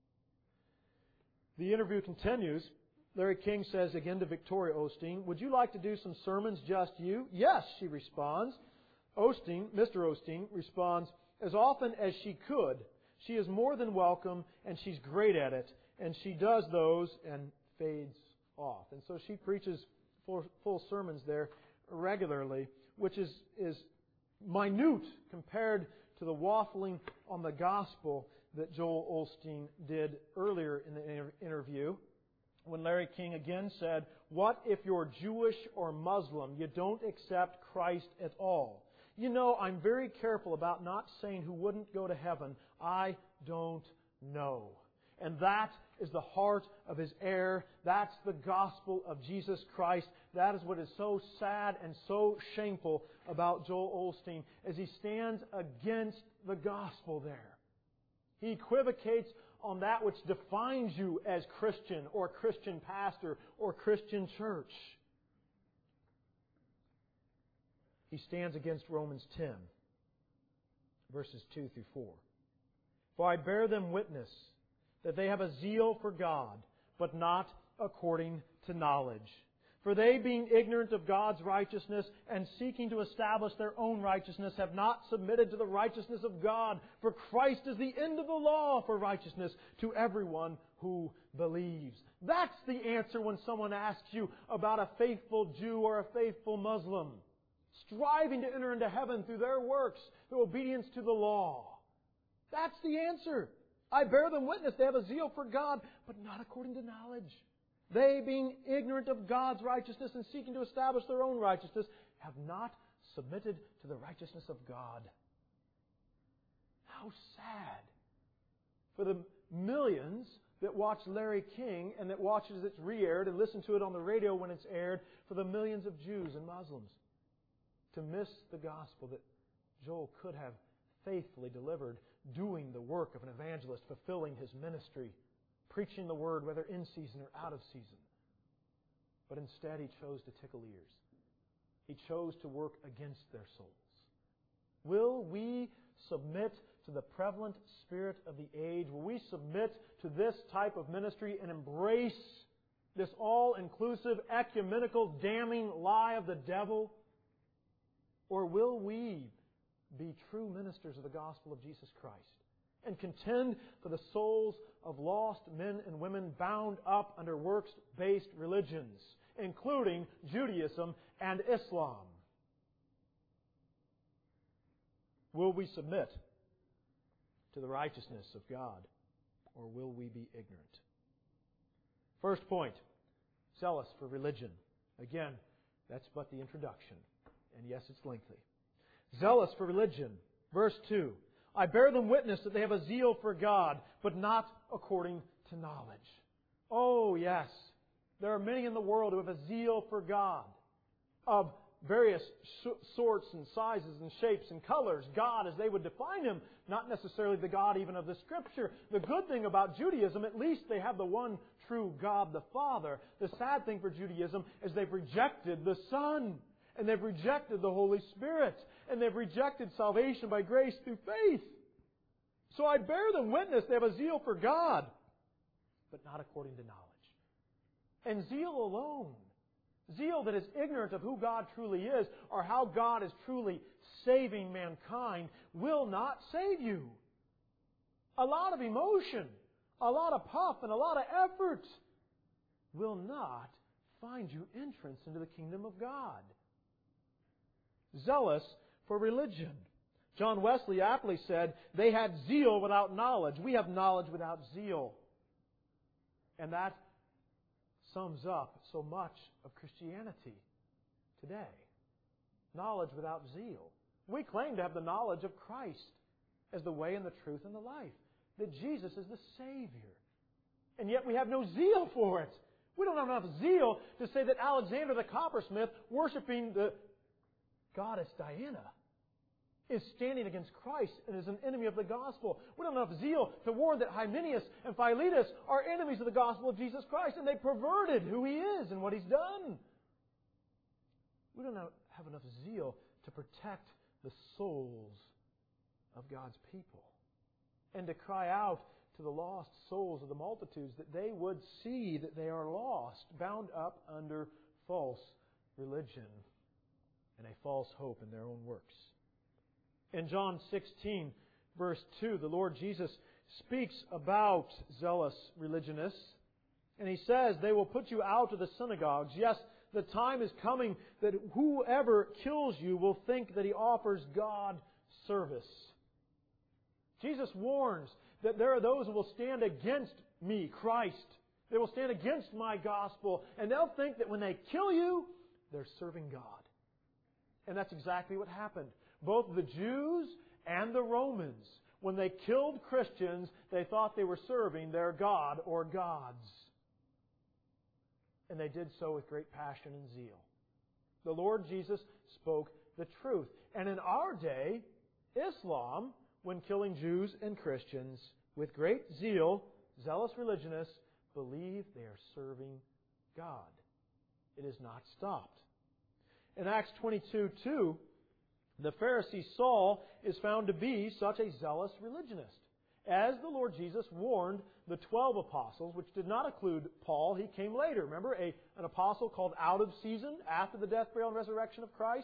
The interview continues. Larry King says again to Victoria Osteen, "Would you like to do some sermons, just you?" "Yes," she responds. Osteen, Mister Osteen, responds, "As often as she could. She is more than welcome, and she's great at it. And she does those," and fades off. And so she preaches full, full sermons there regularly, which is, is minute compared to the waffling on the gospel that Joel Osteen did earlier in the inter- interview. When Larry King again said, "What if you're Jewish or Muslim? You don't accept Christ at all." You know, I'm very careful about not saying who wouldn't go to heaven. I don't know. And that is the heart of his error. That's the gospel of Jesus Christ. That is what is so sad and so shameful about Joel Osteen, as he stands against the gospel there. He equivocates on that which defines you as Christian or Christian pastor or Christian church. He stands against Romans ten, verses two through four. "For I bear them witness that they have a zeal for God, but not according to knowledge. For they, being ignorant of God's righteousness and seeking to establish their own righteousness, have not submitted to the righteousness of God. For Christ is the end of the law for righteousness to everyone who believes." That's the answer when someone asks you about a faithful Jew or a faithful Muslim, striving to enter into heaven through their works, through obedience to the law. That's the answer. "I bear them witness, they have a zeal for God, but not according to knowledge. They, being ignorant of God's righteousness and seeking to establish their own righteousness, have not submitted to the righteousness of God." How sad for the millions that watch Larry King and that watch as it's re-aired and listen to it on the radio when it's aired, for the millions of Jews and Muslims, to miss the gospel that Joel could have faithfully delivered, doing the work of an evangelist, fulfilling his ministry, preaching the Word whether in season or out of season. But instead he chose to tickle ears. He chose to work against their souls. Will we submit to the prevalent spirit of the age? Will we submit to this type of ministry and embrace this all-inclusive, ecumenical, damning lie of the devil? Or will we be true ministers of the gospel of Jesus Christ and contend for the souls of lost men and women bound up under works-based religions, including Judaism and Islam? Will we submit to the righteousness of God, or will we be ignorant? First point, zealous for religion. Again, that's but the introduction. And yes, it's lengthy. Zealous for religion. Verse two. "I bear them witness that they have a zeal for God, but not according to knowledge." Oh, yes. There are many in the world who have a zeal for God, of various sorts and sizes and shapes and colors. God as they would define Him, not necessarily the God even of the Scripture. The good thing about Judaism, at least they have the one true God, the Father. The sad thing for Judaism is they've rejected the Son. And they've rejected the Holy Spirit. And they've rejected salvation by grace through faith. So I bear them witness they have a zeal for God, but not according to knowledge. And zeal alone, zeal that is ignorant of who God truly is or how God is truly saving mankind, will not save you. A lot of emotion, a lot of puff, and a lot of effort will not find you entrance into the kingdom of God. zealous for religion. John Wesley aptly said, they had zeal without knowledge. We have knowledge without zeal. And that sums up so much of Christianity today. Knowledge without zeal. We claim to have the knowledge of Christ as the way and the truth and the life. That Jesus is the Savior. And yet we have no zeal for it. We don't have enough zeal to say that Alexander the coppersmith, worshiping the goddess Diana, is standing against Christ and is an enemy of the gospel. We don't have enough zeal to warn that Hymenaeus and Philetus are enemies of the gospel of Jesus Christ, and they perverted who He is and what He's done. We don't have enough zeal to protect the souls of God's people and to cry out to the lost souls of the multitudes that they would see that they are lost, bound up under false religion and a false hope in their own works. In John sixteen, verse two, the Lord Jesus speaks about zealous religionists, and He says, they will put you out of the synagogues. Yes, the time is coming that whoever kills you will think that he offers God service. Jesus warns that there are those who will stand against me, Christ. They will stand against my gospel, and they'll think that when they kill you, they're serving God. And that's exactly what happened. Both the Jews and the Romans, when they killed Christians, they thought they were serving their God or gods. And they did so with great passion and zeal. The Lord Jesus spoke the truth. And in our day, Islam, when killing Jews and Christians, with great zeal, zealous religionists believe they are serving God. It is not stopped. In Acts twenty-two two, the Pharisee Saul is found to be such a zealous religionist. As the Lord Jesus warned the twelve apostles, which did not include Paul, he came later. Remember, a, an apostle called out of season after the death, burial, and resurrection of Christ?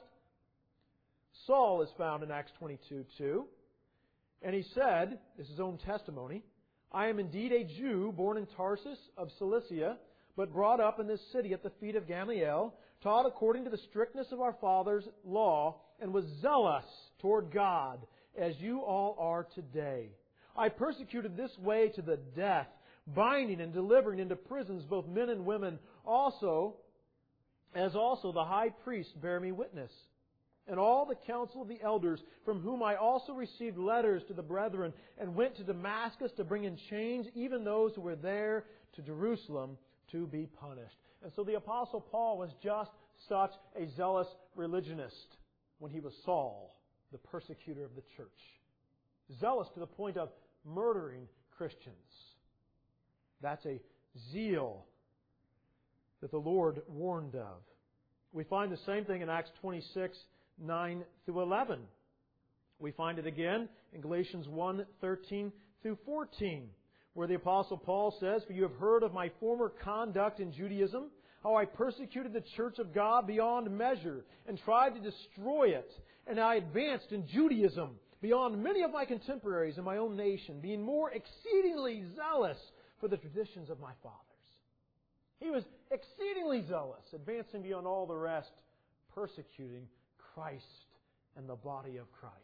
Saul is found in Acts twenty-two two. And he said, this is his own testimony, I am indeed a Jew born in Tarsus of Cilicia, but brought up in this city at the feet of Gamaliel, taught according to the strictness of our fathers' law, and was zealous toward God, as you all are today. I persecuted this way to the death, binding and delivering into prisons both men and women, also, as also the high priest bear me witness. And all the council of the elders, from whom I also received letters to the brethren, and went to Damascus to bring in chains even those who were there to Jerusalem to be punished. And so the Apostle Paul was just such a zealous religionist when he was Saul, the persecutor of the church. Zealous to the point of murdering Christians. That's a zeal that the Lord warned of. We find the same thing in Acts twenty-six, nine through eleven. We find it again in Galatians one, thirteen through fourteen, where the Apostle Paul says, For you have heard of my former conduct in Judaism, how I persecuted the church of God beyond measure, and tried to destroy it. And I advanced in Judaism beyond many of my contemporaries in my own nation, being more exceedingly zealous for the traditions of my fathers. He was exceedingly zealous, advancing beyond all the rest, persecuting Christ and the body of Christ.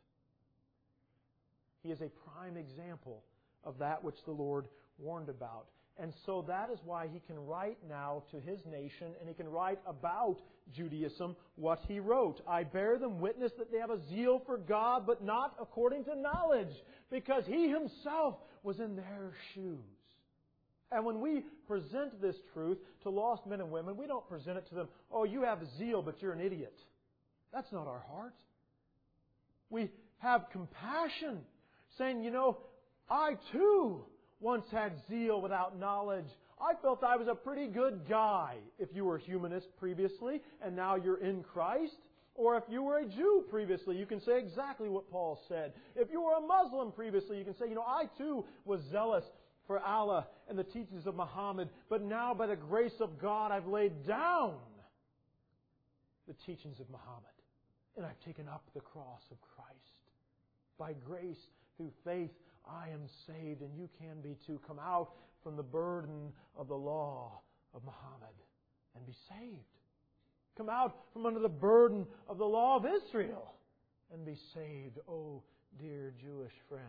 He is a prime example of that which the Lord warned about. And so that is why he can write now to his nation, and he can write about Judaism what he wrote. I bear them witness that they have a zeal for God, but not according to knowledge, because he himself was in their shoes. And when we present this truth to lost men and women, we don't present it to them, oh, you have zeal, but you're an idiot. That's not our heart. We have compassion, saying, you know, I too once had zeal without knowledge. I felt I was a pretty good guy if you were a humanist previously and now you're in Christ. Or if you were a Jew previously, you can say exactly what Paul said. If you were a Muslim previously, you can say, you know, I too was zealous for Allah and the teachings of Muhammad, but now by the grace of God I've laid down the teachings of Muhammad and I've taken up the cross of Christ. By grace, through faith, I am saved, and you can be too. Come out from the burden of the law of Muhammad and be saved. Come out from under the burden of the law of Israel and be saved, oh dear Jewish friend.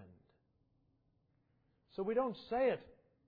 So we don't say it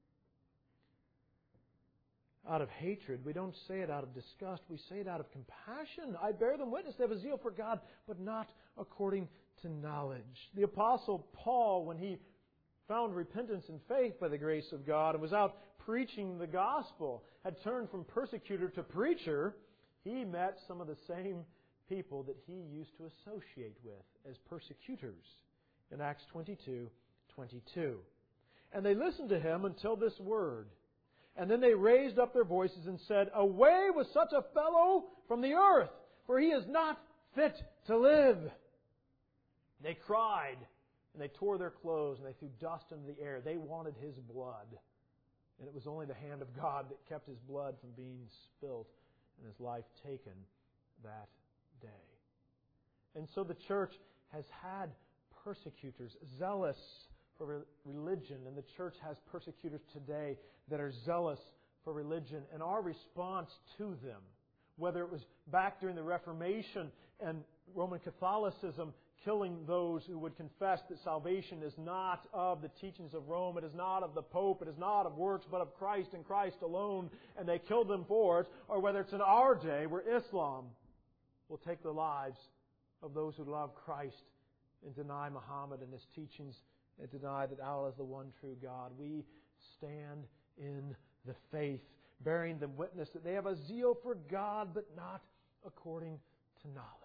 out of hatred. We don't say it out of disgust. We say it out of compassion. I bear them witness. They have a zeal for God, but not according to knowledge. The Apostle Paul, when he found repentance and faith by the grace of God and was out preaching the gospel, had turned from persecutor to preacher, he met some of the same people that he used to associate with as persecutors in Acts twenty-two twenty-two. And they listened to him until this word. And then they raised up their voices and said, "Away with such a fellow from the earth, for he is not fit to live." They cried, and they tore their clothes, and they threw dust into the air. They wanted his blood. And it was only the hand of God that kept his blood from being spilt and his life taken that day. And so the church has had persecutors, zealous for religion, and the church has persecutors today that are zealous for religion. And our response to them, whether it was back during the Reformation and Roman Catholicism killing those who would confess that salvation is not of the teachings of Rome, it is not of the Pope, it is not of works, but of Christ and Christ alone, and they killed them for it, or whether it's in our day where Islam will take the lives of those who love Christ and deny Muhammad and his teachings and deny that Allah is the one true God. We stand in the faith, bearing them witness that they have a zeal for God, but not according to knowledge.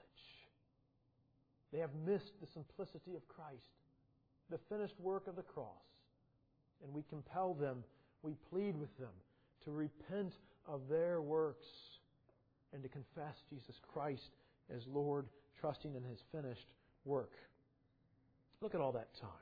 They have missed the simplicity of Christ, the finished work of the cross. And we compel them, we plead with them to repent of their works and to confess Jesus Christ as Lord, trusting in His finished work. Look at all that time.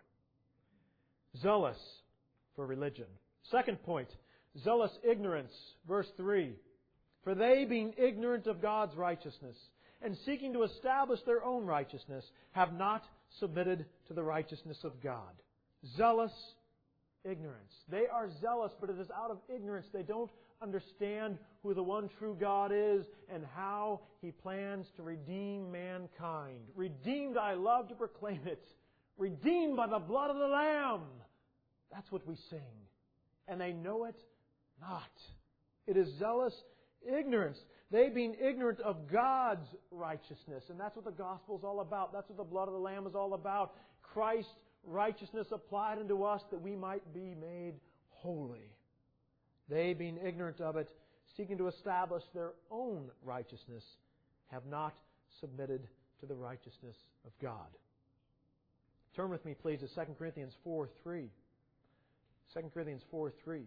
Zealous for religion. Second point, zealous ignorance. Verse three. For they, being ignorant of God's righteousness, and seeking to establish their own righteousness, have not submitted to the righteousness of God. Zealous ignorance. They are zealous, but it is out of ignorance. They don't understand who the one true God is and how He plans to redeem mankind. Redeemed, I love to proclaim it. Redeemed by the blood of the Lamb. That's what we sing. And they know it not. It is zealous ignorance. They being ignorant of God's righteousness. And that's what the gospel is all about. That's what the blood of the Lamb is all about. Christ's righteousness applied unto us that we might be made holy. They being ignorant of it, seeking to establish their own righteousness, have not submitted to the righteousness of God. Turn with me, please, to Second Corinthians four three. Second Corinthians four three.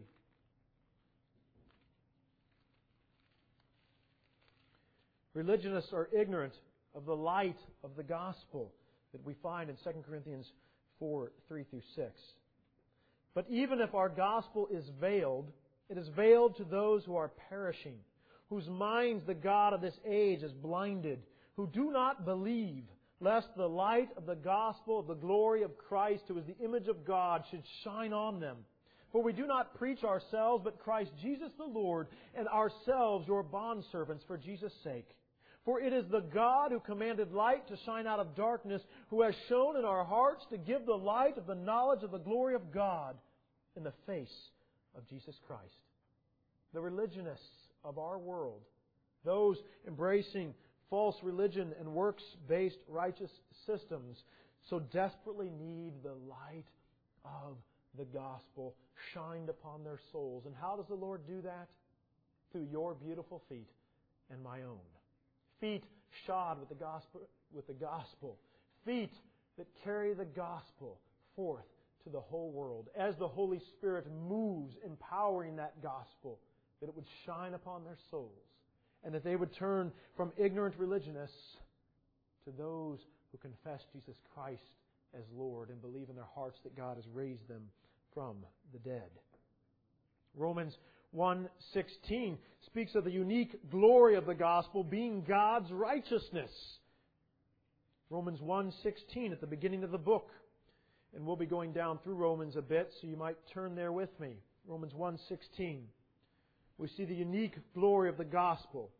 Religionists are ignorant of the light of the gospel that we find in Second Corinthians four three through six. But even if our gospel is veiled, it is veiled to those who are perishing, whose minds the God of this age has blinded, who do not believe, lest the light of the gospel of the glory of Christ, who is the image of God, should shine on them. For we do not preach ourselves, but Christ Jesus the Lord, and ourselves your bondservants for Jesus' sake. For it is the God who commanded light to shine out of darkness, who has shown in our hearts to give the light of the knowledge of the glory of God in the face of Jesus Christ. The religionists of our world, those embracing false religion and works-based righteous systems, so desperately need the light of the gospel shined upon their souls. And how does the Lord do that? Through your beautiful feet and my own. Feet shod with the gospel, with the gospel. Feet that carry the gospel forth to the whole world. As the Holy Spirit moves, empowering that gospel, that it would shine upon their souls. And that they would turn from ignorant religionists to those who confess Jesus Christ as Lord and believe in their hearts that God has raised them from the dead. Romans one sixteen speaks of the unique glory of the gospel being God's righteousness. Romans one sixteen at the beginning of the book. And we'll be going down through Romans a bit, so you might turn there with me. Romans one sixteen. We see the unique glory of the gospel.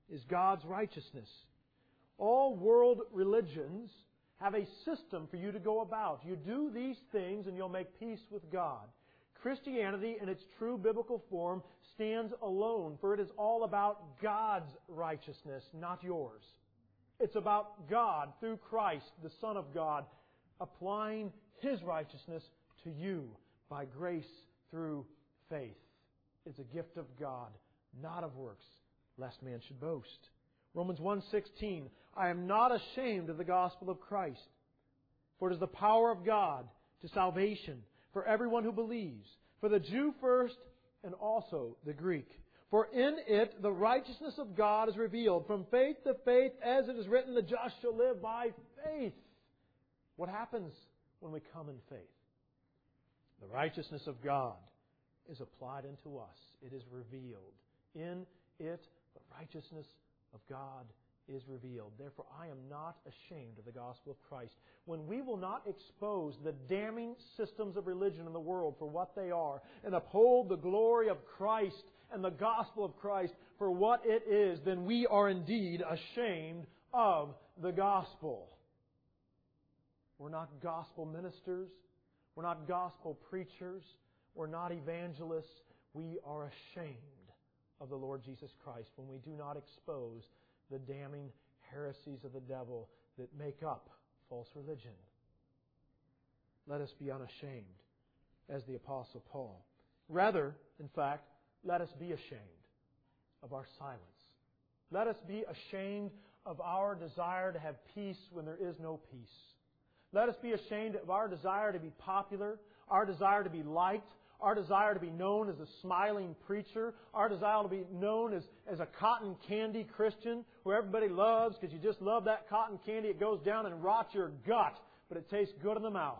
is God's righteousness. All world religions have a system for you to go about. You do these things and you'll make peace with God. Christianity, in its true biblical form, stands alone, for it is all about God's righteousness, not yours. It's about God, through Christ, the Son of God, applying His righteousness to you by grace through faith. It's a gift of God, not of works, lest man should boast. Romans one sixteen, I am not ashamed of the gospel of Christ, for it is the power of God to salvation for everyone who believes, for the Jew first and also the Greek. For in it the righteousness of God is revealed from faith to faith, as it is written, the just shall live by faith. What happens when we come in faith? The righteousness of God is applied unto us. It is revealed. In it the righteousness of God is revealed. Therefore, I am not ashamed of the gospel of Christ. When we will not expose the damning systems of religion in the world for what they are and uphold the glory of Christ and the gospel of Christ for what it is, then we are indeed ashamed of the gospel. We're not gospel ministers. We're not gospel preachers. We're not evangelists. We are ashamed of the Lord Jesus Christ when we do not expose the damning heresies of the devil that make up false religion. Let us be unashamed, as the Apostle Paul. Rather, in fact, let us be ashamed of our silence. Let us be ashamed of our desire to have peace when there is no peace. Let us be ashamed of our desire to be popular, our desire to be liked, our desire to be known as a smiling preacher, our desire to be known as, as a cotton candy Christian who everybody loves because you just love that cotton candy. It goes down and rots your gut, but it tastes good in the mouth.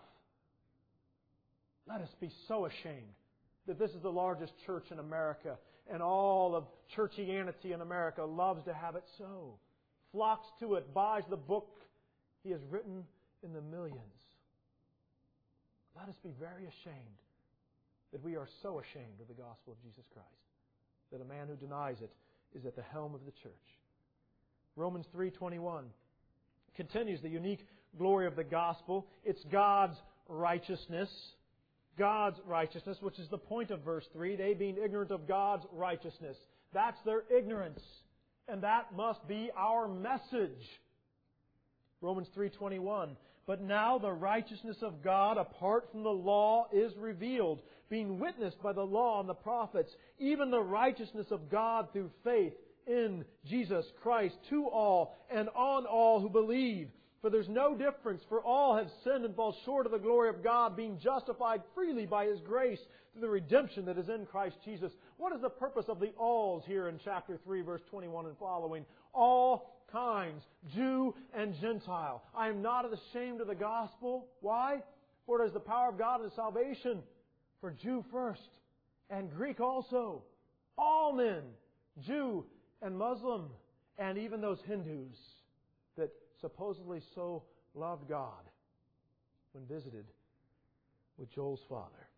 Let us be so ashamed that this is the largest church in America and all of churchianity in America loves to have it so. Flocks to it, buys the book he has written in the millions. Let us be very ashamed that we are so ashamed of the gospel of Jesus Christ that a man who denies it is at the helm of the church. Romans three twenty-one continues the unique glory of the gospel. It's God's righteousness. God's righteousness, which is the point of verse three. They being ignorant of God's righteousness. That's their ignorance. And that must be our message. Romans three twenty-one, but now the righteousness of God apart from the law is revealed, being witnessed by the law and the prophets, even the righteousness of God through faith in Jesus Christ to all and on all who believe. For there's no difference, for all have sinned and fall short of the glory of God, being justified freely by His grace through the redemption that is in Christ Jesus. What is the purpose of the alls here in chapter three, verse twenty-one and following? All kinds, Jew and Gentile. I am not ashamed of the gospel. Why? For it is the power of God unto salvation for Jew first and Greek also. All men, Jew and Muslim, and even those Hindus that supposedly so loved God when visited with Joel's father.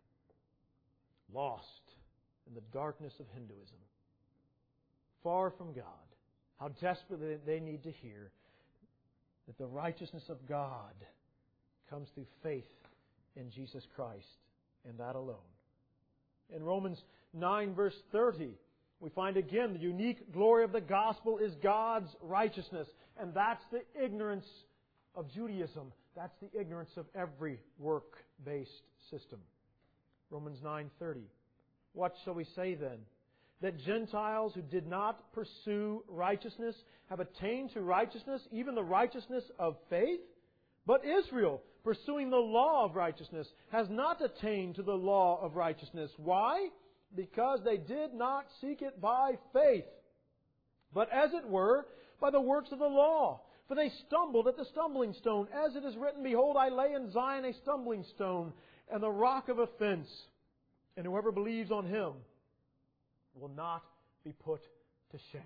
Lost in the darkness of Hinduism. Far from God. How desperately they need to hear that the righteousness of God comes through faith in Jesus Christ and that alone. In Romans nine verse thirty, we find again the unique glory of the gospel is God's righteousness. And that's the ignorance of Judaism. That's the ignorance of every work-based system. Romans nine thirty. What shall we say then? That Gentiles who did not pursue righteousness have attained to righteousness, even the righteousness of faith? But Israel, pursuing the law of righteousness, has not attained to the law of righteousness. Why? Because they did not seek it by faith, but as it were, by the works of the law. For they stumbled at the stumbling stone. As it is written, Behold, I lay in Zion a stumbling stone, and the rock of offense. And whoever believes on Him will not be put to shame.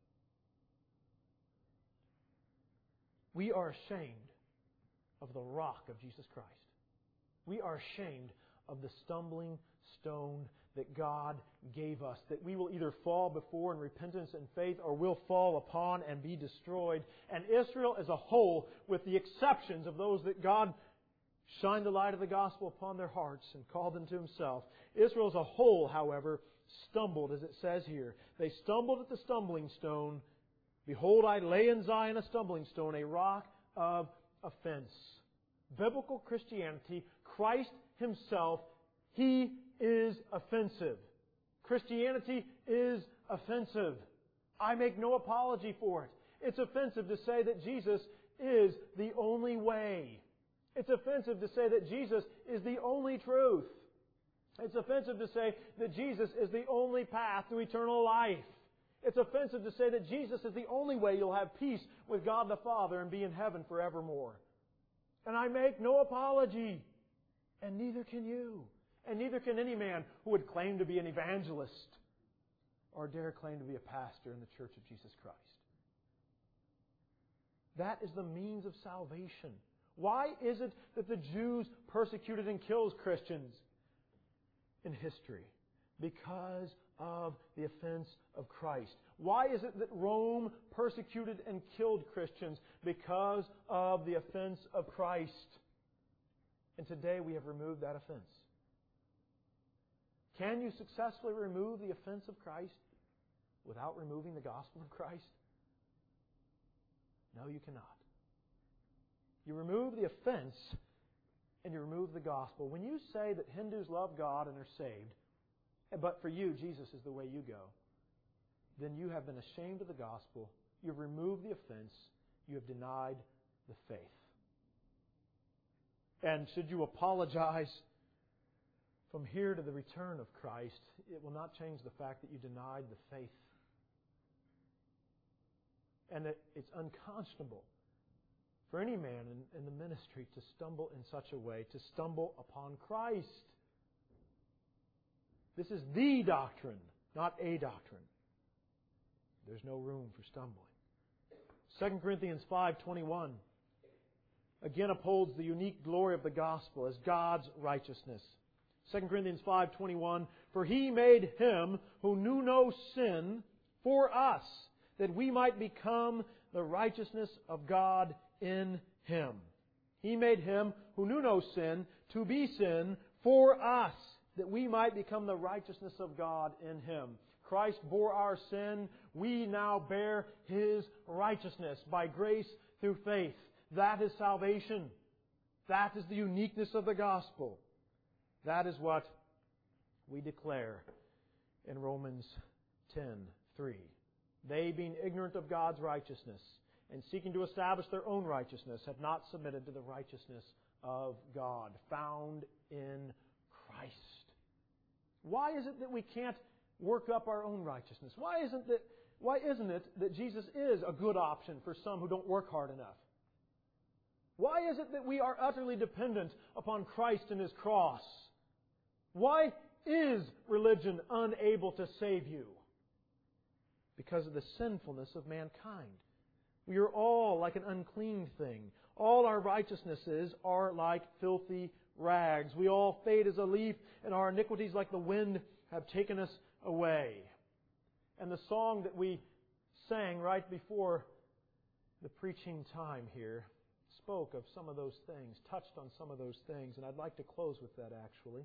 We are ashamed of the rock of Jesus Christ. We are ashamed of the stumbling stone that God gave us, that we will either fall before in repentance and faith or will fall upon and be destroyed. And Israel as a whole, with the exceptions of those that God shined the light of the gospel upon their hearts and called them to Himself, Israel as a whole, however, stumbled, as it says here. They stumbled at the stumbling stone. Behold, I lay in Zion a stumbling stone, a rock of offense. Biblical Christianity, Christ Himself, He is offensive. Christianity is offensive. I make no apology for it. It's offensive to say that Jesus is the only way. It's offensive to say that Jesus is the only truth. It's offensive to say that Jesus is the only path to eternal life. It's offensive to say that Jesus is the only way you'll have peace with God the Father and be in heaven forevermore. And I make no apology. And neither can you. And neither can any man who would claim to be an evangelist or dare claim to be a pastor in the Church of Jesus Christ. That is the means of salvation. Why is it that the Jews persecuted and killed Christians in history? Because of the offense of Christ. Why is it that Rome persecuted and killed Christians? Because of the offense of Christ. And today we have removed that offense. Can you successfully remove the offense of Christ without removing the gospel of Christ? No, you cannot. You remove the offense and you remove the gospel. When you say that Hindus love God and are saved, but for you, Jesus is the way you go, then you have been ashamed of the gospel, you have removed the offense, you have denied the faith. And should you apologize from here to the return of Christ, it will not change the fact that you denied the faith. And that it's unconscionable for any man in, in the ministry to stumble in such a way, to stumble upon Christ. This is the doctrine, not a doctrine. There's no room for stumbling. Second Corinthians five twenty-one again upholds the unique glory of the gospel as God's righteousness. Second Corinthians five twenty-one, for He made Him who knew no sin for us, that we might become the righteousness of God in Him. He made Him who knew no sin to be sin for us, that we might become the righteousness of God in Him. Christ bore our sin. We now bear His righteousness by grace through faith. That is salvation. That is the uniqueness of the gospel. That is what we declare in Romans ten three. They, being ignorant of God's righteousness and seeking to establish their own righteousness, have not submitted to the righteousness of God, found in Christ. Why is it that we can't work up our own righteousness? Why isn't that, why isn't it that Jesus is a good option for some who don't work hard enough? Why is it that we are utterly dependent upon Christ and His cross? Why is religion unable to save you? Because of the sinfulness of mankind. We are all like an unclean thing. All our righteousnesses are like filthy rags. We all fade as a leaf, and our iniquities like the wind have taken us away. And the song that we sang right before the preaching time here spoke of some of those things, touched on some of those things, and I'd like to close with that actually.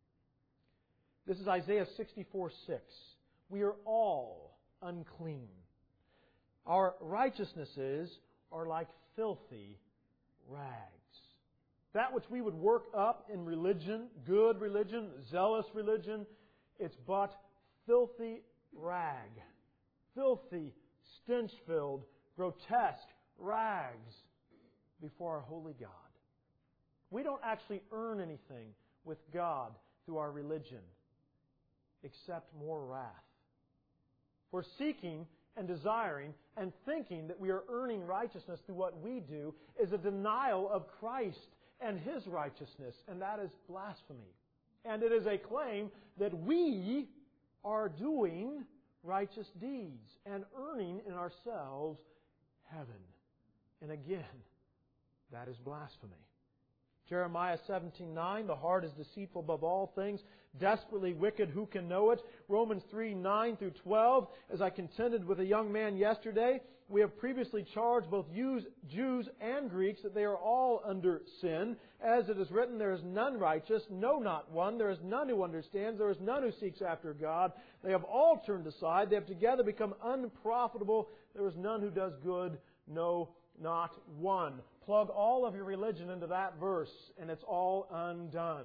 This is Isaiah sixty-four six. We are all unclean. Our righteousnesses are like filthy rags. That which we would work up in religion, good religion, zealous religion, it's but filthy rag. Filthy, stench-filled, grotesque rags before our holy God. We don't actually earn anything with God through our religion except more wrath. For seeking and desiring and thinking that we are earning righteousness through what we do is a denial of Christ and His righteousness, and that is blasphemy. And it is a claim that we are doing righteous deeds and earning in ourselves heaven. And again, that is blasphemy. Jeremiah seventeen nine, the heart is deceitful above all things, desperately wicked, who can know it? Romans three nine through twelve, as I contended with a young man yesterday, we have previously charged both Jews and Greeks that they are all under sin. As it is written, there is none righteous, no, not one. There is none who understands. There is none who seeks after God. They have all turned aside. They have together become unprofitable. There is none who does good, no, not one. Plug all of your religion into that verse, and it's all undone.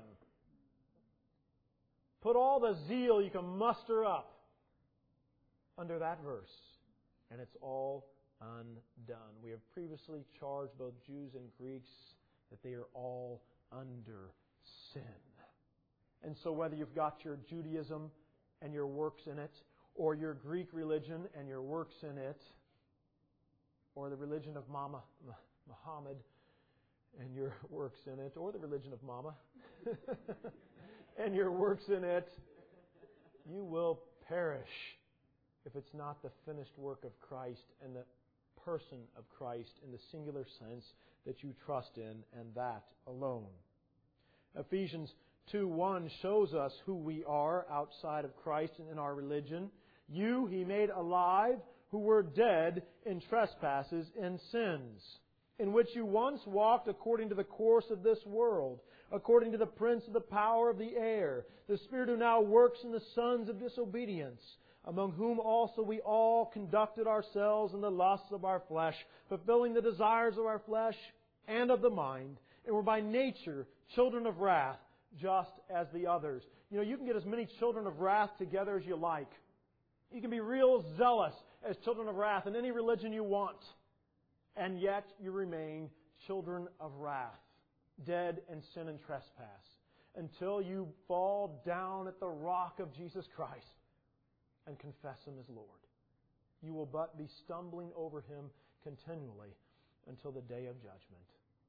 Put all the zeal you can muster up under that verse, and it's all undone. We have previously charged both Jews and Greeks that they are all under sin. And so whether you've got your Judaism and your works in it, or your Greek religion and your works in it, or the religion of Mama, Muhammad and your works in it, or the religion of Mama and your works in it, you will perish if it's not the finished work of Christ and the person of Christ in the singular sense that you trust in, and that alone. Ephesians two one shows us who we are outside of Christ and in our religion. You He made alive who were dead in trespasses and sins, in which you once walked according to the course of this world, according to the prince of the power of the air, the spirit who now works in the sons of disobedience, among whom also we all conducted ourselves in the lusts of our flesh, fulfilling the desires of our flesh and of the mind, and were by nature children of wrath, just as the others. You know, you can get as many children of wrath together as you like. You can be real zealous as children of wrath in any religion you want, and yet you remain children of wrath, dead in sin and trespass, until you fall down at the rock of Jesus Christ and confess Him as Lord. You will but be stumbling over Him continually until the day of judgment,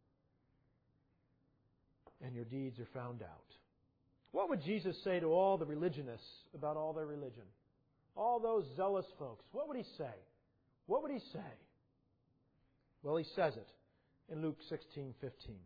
and your deeds are found out. What would Jesus say to all the religionists about all their religion? All those zealous folks. What would He say? What would He say? Well, He says it in Luke sixteen fifteen.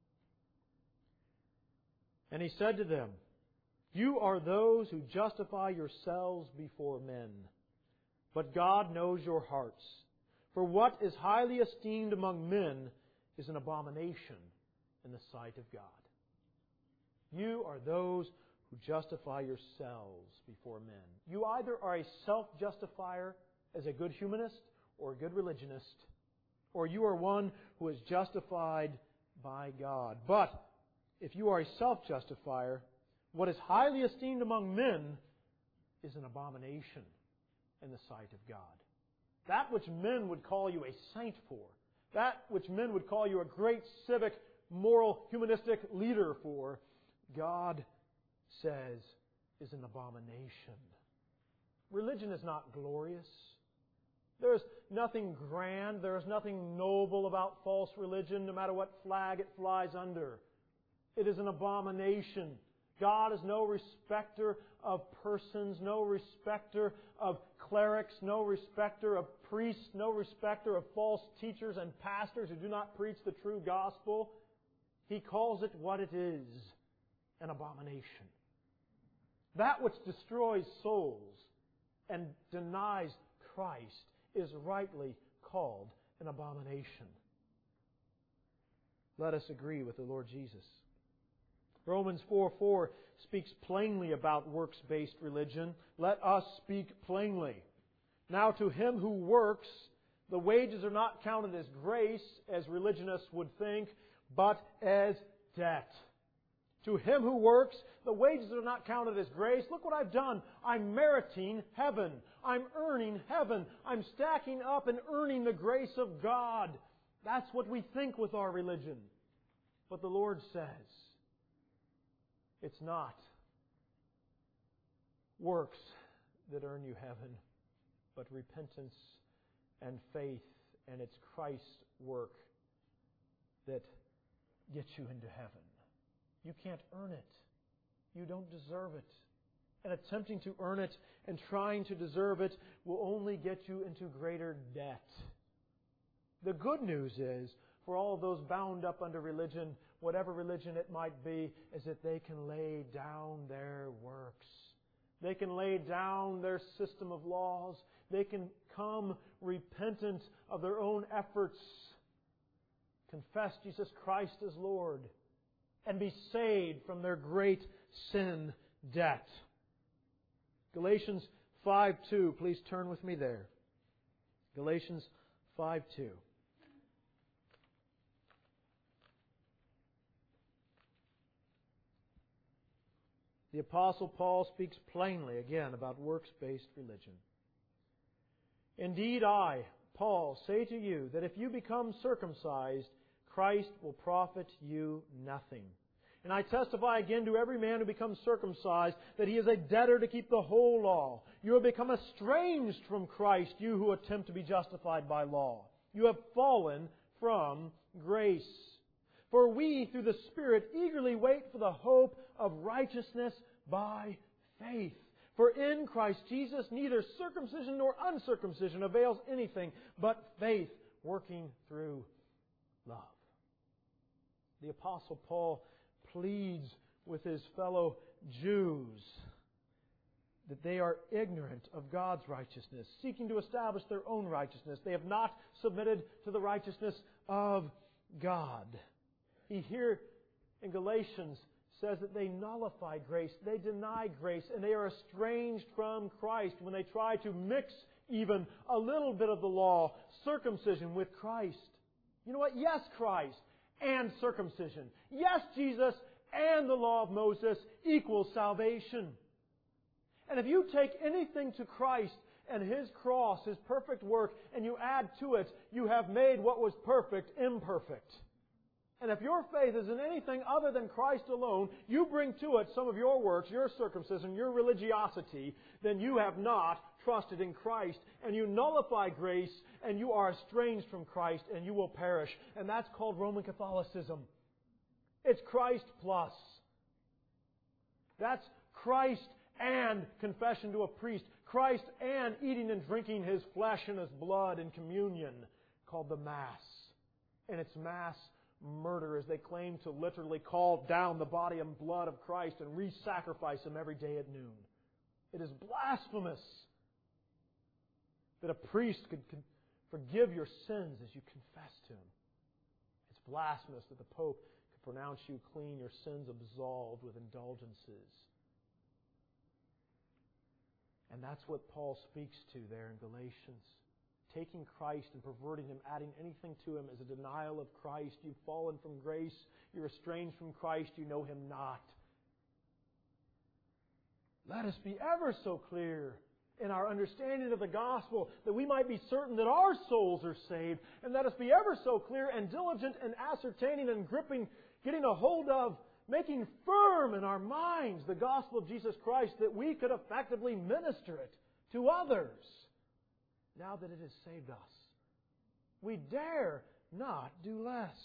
And He said to them, you are those who justify yourselves before men, but God knows your hearts. For what is highly esteemed among men is an abomination in the sight of God. You are those who justify yourselves before men. You either are a self-justifier as a good humanist or a good religionist, or you are one who is justified by God. But if you are a self-justifier, what is highly esteemed among men is an abomination in the sight of God. That which men would call you a saint for, that which men would call you a great civic, moral, humanistic leader for, God says is an abomination. Religion is not glorious. There is nothing grand, there is nothing noble about false religion, no matter what flag it flies under. It is an abomination. God is no respecter of persons, no respecter of clerics, no respecter of priests, no respecter of false teachers and pastors who do not preach the true gospel. He calls it what it is, an abomination. That which destroys souls and denies Christ is rightly called an abomination. Let us agree with the Lord Jesus. Romans four four speaks plainly about works-based religion. Let us speak plainly. Now to him who works, the wages are not counted as grace, as religionists would think, but as debt. To him who works, the wages are not counted as grace. Look what I've done. I'm meriting heaven. I'm earning heaven. I'm stacking up and earning the grace of God. That's what we think with our religion. But the Lord says, it's not works that earn you heaven, but repentance and faith, and it's Christ's work that gets you into heaven. You can't earn it. You don't deserve it. And attempting to earn it and trying to deserve it will only get you into greater debt. The good news is, for all of those bound up under religion, whatever religion it might be, is that they can lay down their works. They can lay down their system of laws. They can come repentant of their own efforts, confess Jesus Christ as Lord, and be saved from their great sin debt. Galatians five two, please turn with me there. Galatians five two. The Apostle Paul speaks plainly again about works-based religion. Indeed, I, Paul, say to you that if you become circumcised, Christ will profit you nothing. And I testify again to every man who becomes circumcised that he is a debtor to keep the whole law. You have become estranged from Christ, you who attempt to be justified by law. You have fallen from grace. For we, through the Spirit, eagerly wait for the hope of righteousness by faith. For in Christ Jesus neither circumcision nor uncircumcision avails anything, but faith working through love. The Apostle Paul pleads with his fellow Jews that they are ignorant of God's righteousness, seeking to establish their own righteousness. They have not submitted to the righteousness of God. He here in Galatians says that they nullify grace, they deny grace, and they are estranged from Christ when they try to mix even a little bit of the law, circumcision, with Christ. You know what? Yes, Christ and circumcision. Yes, Jesus and the law of Moses equals salvation. And if you take anything to Christ and His cross, His perfect work, and you add to it, you have made what was perfect imperfect. And if your faith is in anything other than Christ alone, you bring to it some of your works, your circumcision, your religiosity, then you have not trusted in Christ. And you nullify grace, and you are estranged from Christ, and you will perish. And that's called Roman Catholicism. It's Christ plus. That's Christ and confession to a priest. Christ and eating and drinking His flesh and His blood in communion, called the Mass. And it's Mass murder, as they claim to literally call down the body and blood of Christ and re-sacrifice Him every day at noon. It is blasphemous that a priest could forgive your sins as you confess to Him. It's blasphemous that the Pope could pronounce you clean, your sins absolved with indulgences. And that's what Paul speaks to there in Galatians. Taking Christ and perverting Him, adding anything to Him, is a denial of Christ. You've fallen from grace. You're estranged from Christ. You know Him not. Let us be ever so clear in our understanding of the gospel that we might be certain that our souls are saved. And let us be ever so clear and diligent in ascertaining and gripping, getting a hold of, making firm in our minds the gospel of Jesus Christ, that we could effectively minister it to others now that it has saved us. We dare not do less.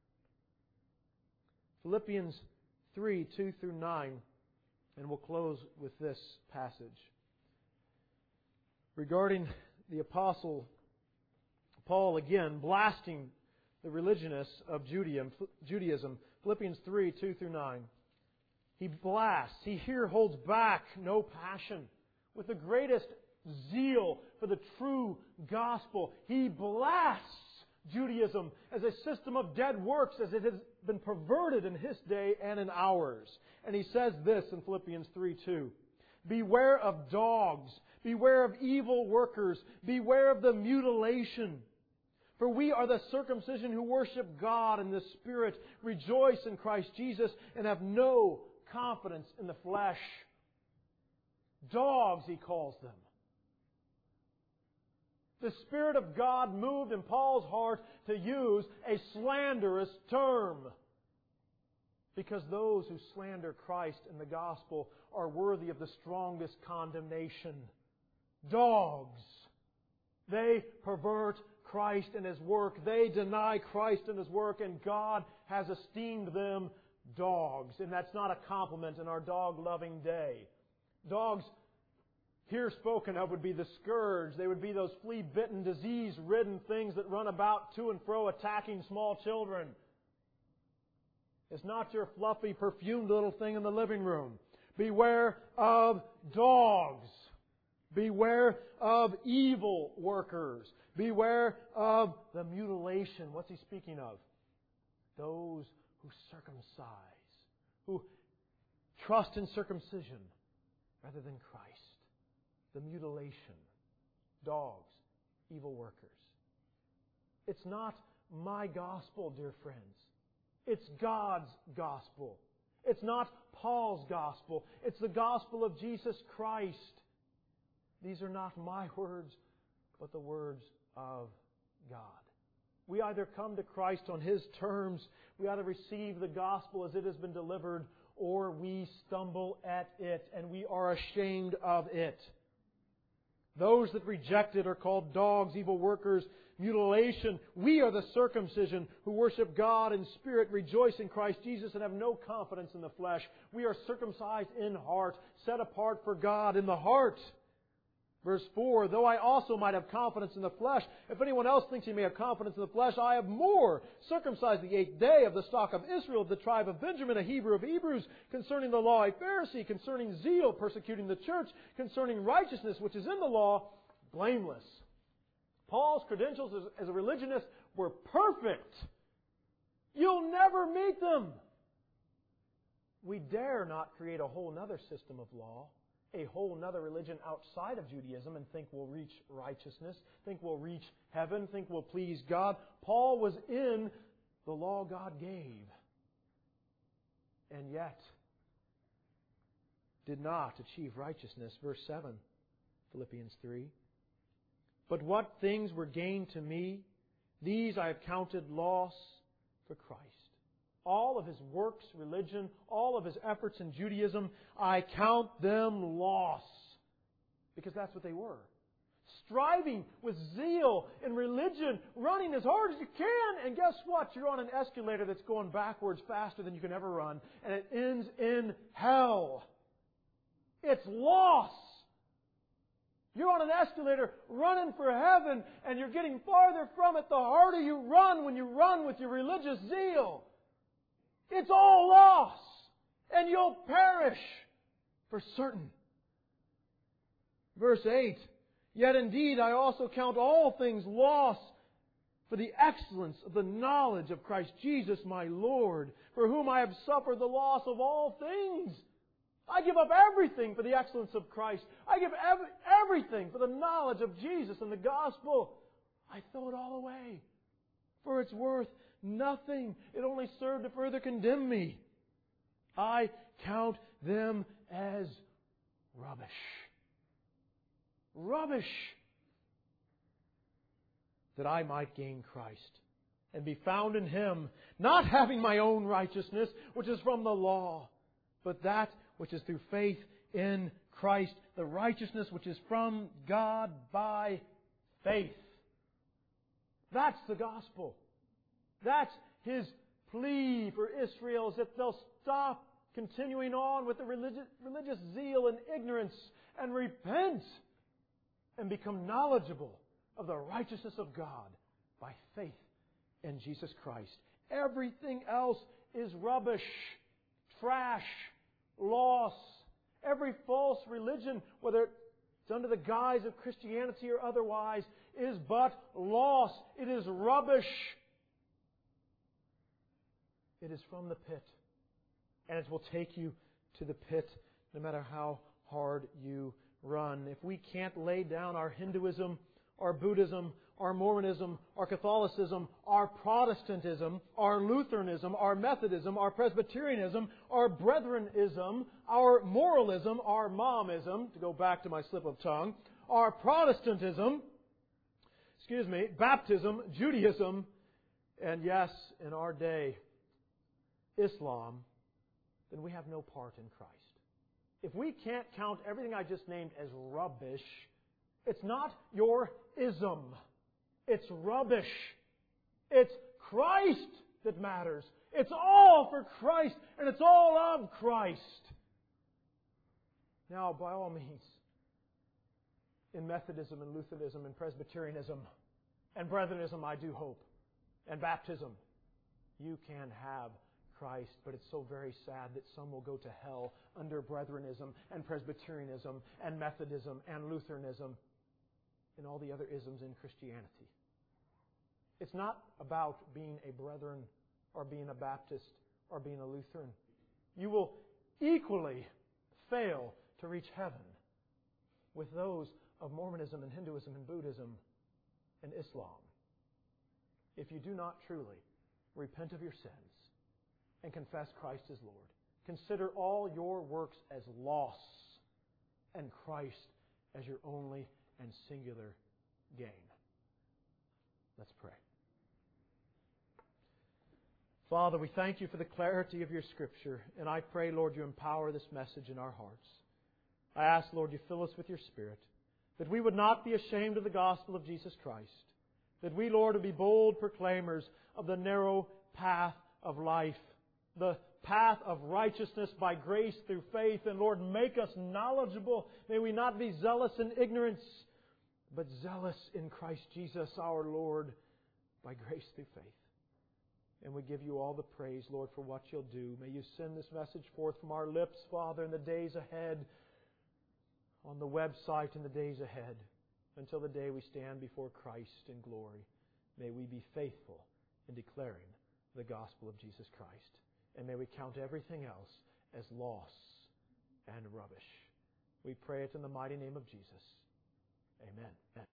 Philippians three, two through nine, and we'll close with this passage. Regarding the Apostle Paul, again, blasting the religionists of Judaism, Philippians three, two through nine. He blasts, he here holds back no passion. With the greatest zeal for the true gospel, he blasts Judaism as a system of dead works, as it has been perverted in his day and in ours. And he says this in Philippians three two. Beware of dogs, beware of evil workers, beware of the mutilation. For we are the circumcision who worship God in the Spirit, rejoice in Christ Jesus, and have no confidence in the flesh. Dogs, he calls them. The Spirit of God moved in Paul's heart to use a slanderous term, because those who slander Christ and the gospel are worthy of the strongest condemnation. Dogs. They pervert Christ and His work. They deny Christ and His work, and God has esteemed them dogs. And that's not a compliment in our dog-loving day. Dogs here spoken of would be the scourge. They would be those flea-bitten, disease-ridden things that run about to and fro attacking small children. It's not your fluffy, perfumed little thing in the living room. Beware of dogs. Beware of evil workers. Beware of the mutilation. What's he speaking of? Those who circumcise, who trust in circumcision rather than Christ. The mutilation. Dogs. Evil workers. It's not my gospel, dear friends. It's God's gospel. It's not Paul's gospel. It's the gospel of Jesus Christ. These are not my words, but the words of God. We either come to Christ on His terms, we either receive the gospel as it has been delivered, or we stumble at it and we are ashamed of it. Those that reject it are called dogs, evil workers, mutilation. We are the circumcision who worship God in spirit, rejoice in Christ Jesus, and have no confidence in the flesh. We are circumcised in heart, set apart for God in the heart. Verse four, though I also might have confidence in the flesh, if anyone else thinks he may have confidence in the flesh, I have more. Circumcised the eighth day, of the stock of Israel, of the tribe of Benjamin, a Hebrew of Hebrews, concerning the law a Pharisee, concerning zeal, persecuting the church, concerning righteousness, which is in the law, blameless. Paul's credentials as, as a religionist were perfect. You'll never meet them. We dare not create a whole other system of law, a whole other religion outside of Judaism, and think we'll reach righteousness, think we'll reach heaven, think we'll please God. Paul was in the law God gave, and yet did not achieve righteousness. Verse seven, Philippians three. But what things were gained to me, these I have counted loss for Christ. All of his works, religion, all of his efforts in Judaism, I count them loss. Because that's what they were. Striving with zeal in religion, running as hard as you can, and guess what? You're on an escalator that's going backwards faster than you can ever run, and it ends in hell. It's loss. You're on an escalator running for heaven, and you're getting farther from it the harder you run when you run with your religious zeal. It's all loss, and you'll perish for certain. Verse eight, yet indeed I also count all things loss for the excellence of the knowledge of Christ Jesus my Lord, for whom I have suffered the loss of all things. I give up everything for the excellence of Christ. I give every, everything for the knowledge of Jesus and the gospel. I throw it all away. For it's worth nothing. It only served to further condemn me. I count them as rubbish. Rubbish. That I might gain Christ and be found in Him, not having my own righteousness, which is from the law, but that which is through faith in Christ, the righteousness which is from God by faith. That's the gospel. That's His plea for Israel, is that they'll stop continuing on with the religious, religious zeal and ignorance and repent and become knowledgeable of the righteousness of God by faith in Jesus Christ. Everything else is rubbish, trash, loss. Every false religion, whether it's under the guise of Christianity or otherwise, is but loss. It is rubbish. It is from the pit. And it will take you to the pit no matter how hard you run. If we can't lay down our Hinduism, our Buddhism, our Mormonism, our Catholicism, our Protestantism, our Lutheranism, our Methodism, our Presbyterianism, our Brethrenism, our moralism, our momism, to go back to my slip of tongue, our Protestantism, excuse me, baptism, Judaism, and yes, in our day, Islam, then we have no part in Christ. If we can't count everything I just named as rubbish, it's not your ism. It's rubbish. It's Christ that matters. It's all for Christ, and it's all of Christ. Now, by all means, in Methodism and Lutheranism and Presbyterianism and Brethrenism, I do hope, and baptism. You can have Christ, but it's so very sad that some will go to hell under Brethrenism and Presbyterianism and Methodism and Lutheranism and all the other isms in Christianity. It's not about being a Brethren or being a Baptist or being a Lutheran. You will equally fail to reach heaven with those of Mormonism and Hinduism and Buddhism and Islam if you do not truly repent of your sins and confess Christ as Lord. Consider all your works as loss and Christ as your only and singular gain. Let's pray. Father, we thank You for the clarity of Your Scripture, and I pray, Lord, You empower this message in our hearts. I ask, Lord, You fill us with Your Spirit, that we would not be ashamed of the gospel of Jesus Christ, that we, Lord, would be bold proclaimers of the narrow path of life, the path of righteousness by grace through faith. And Lord, make us knowledgeable. May we not be zealous in ignorance, but zealous in Christ Jesus our Lord by grace through faith. And we give You all the praise, Lord, for what You'll do. May You send this message forth from our lips, Father, in the days ahead, on the website in the days ahead, until the day we stand before Christ in glory. May we be faithful in declaring the gospel of Jesus Christ. And may we count everything else as loss and rubbish. We pray it in the mighty name of Jesus. Amen.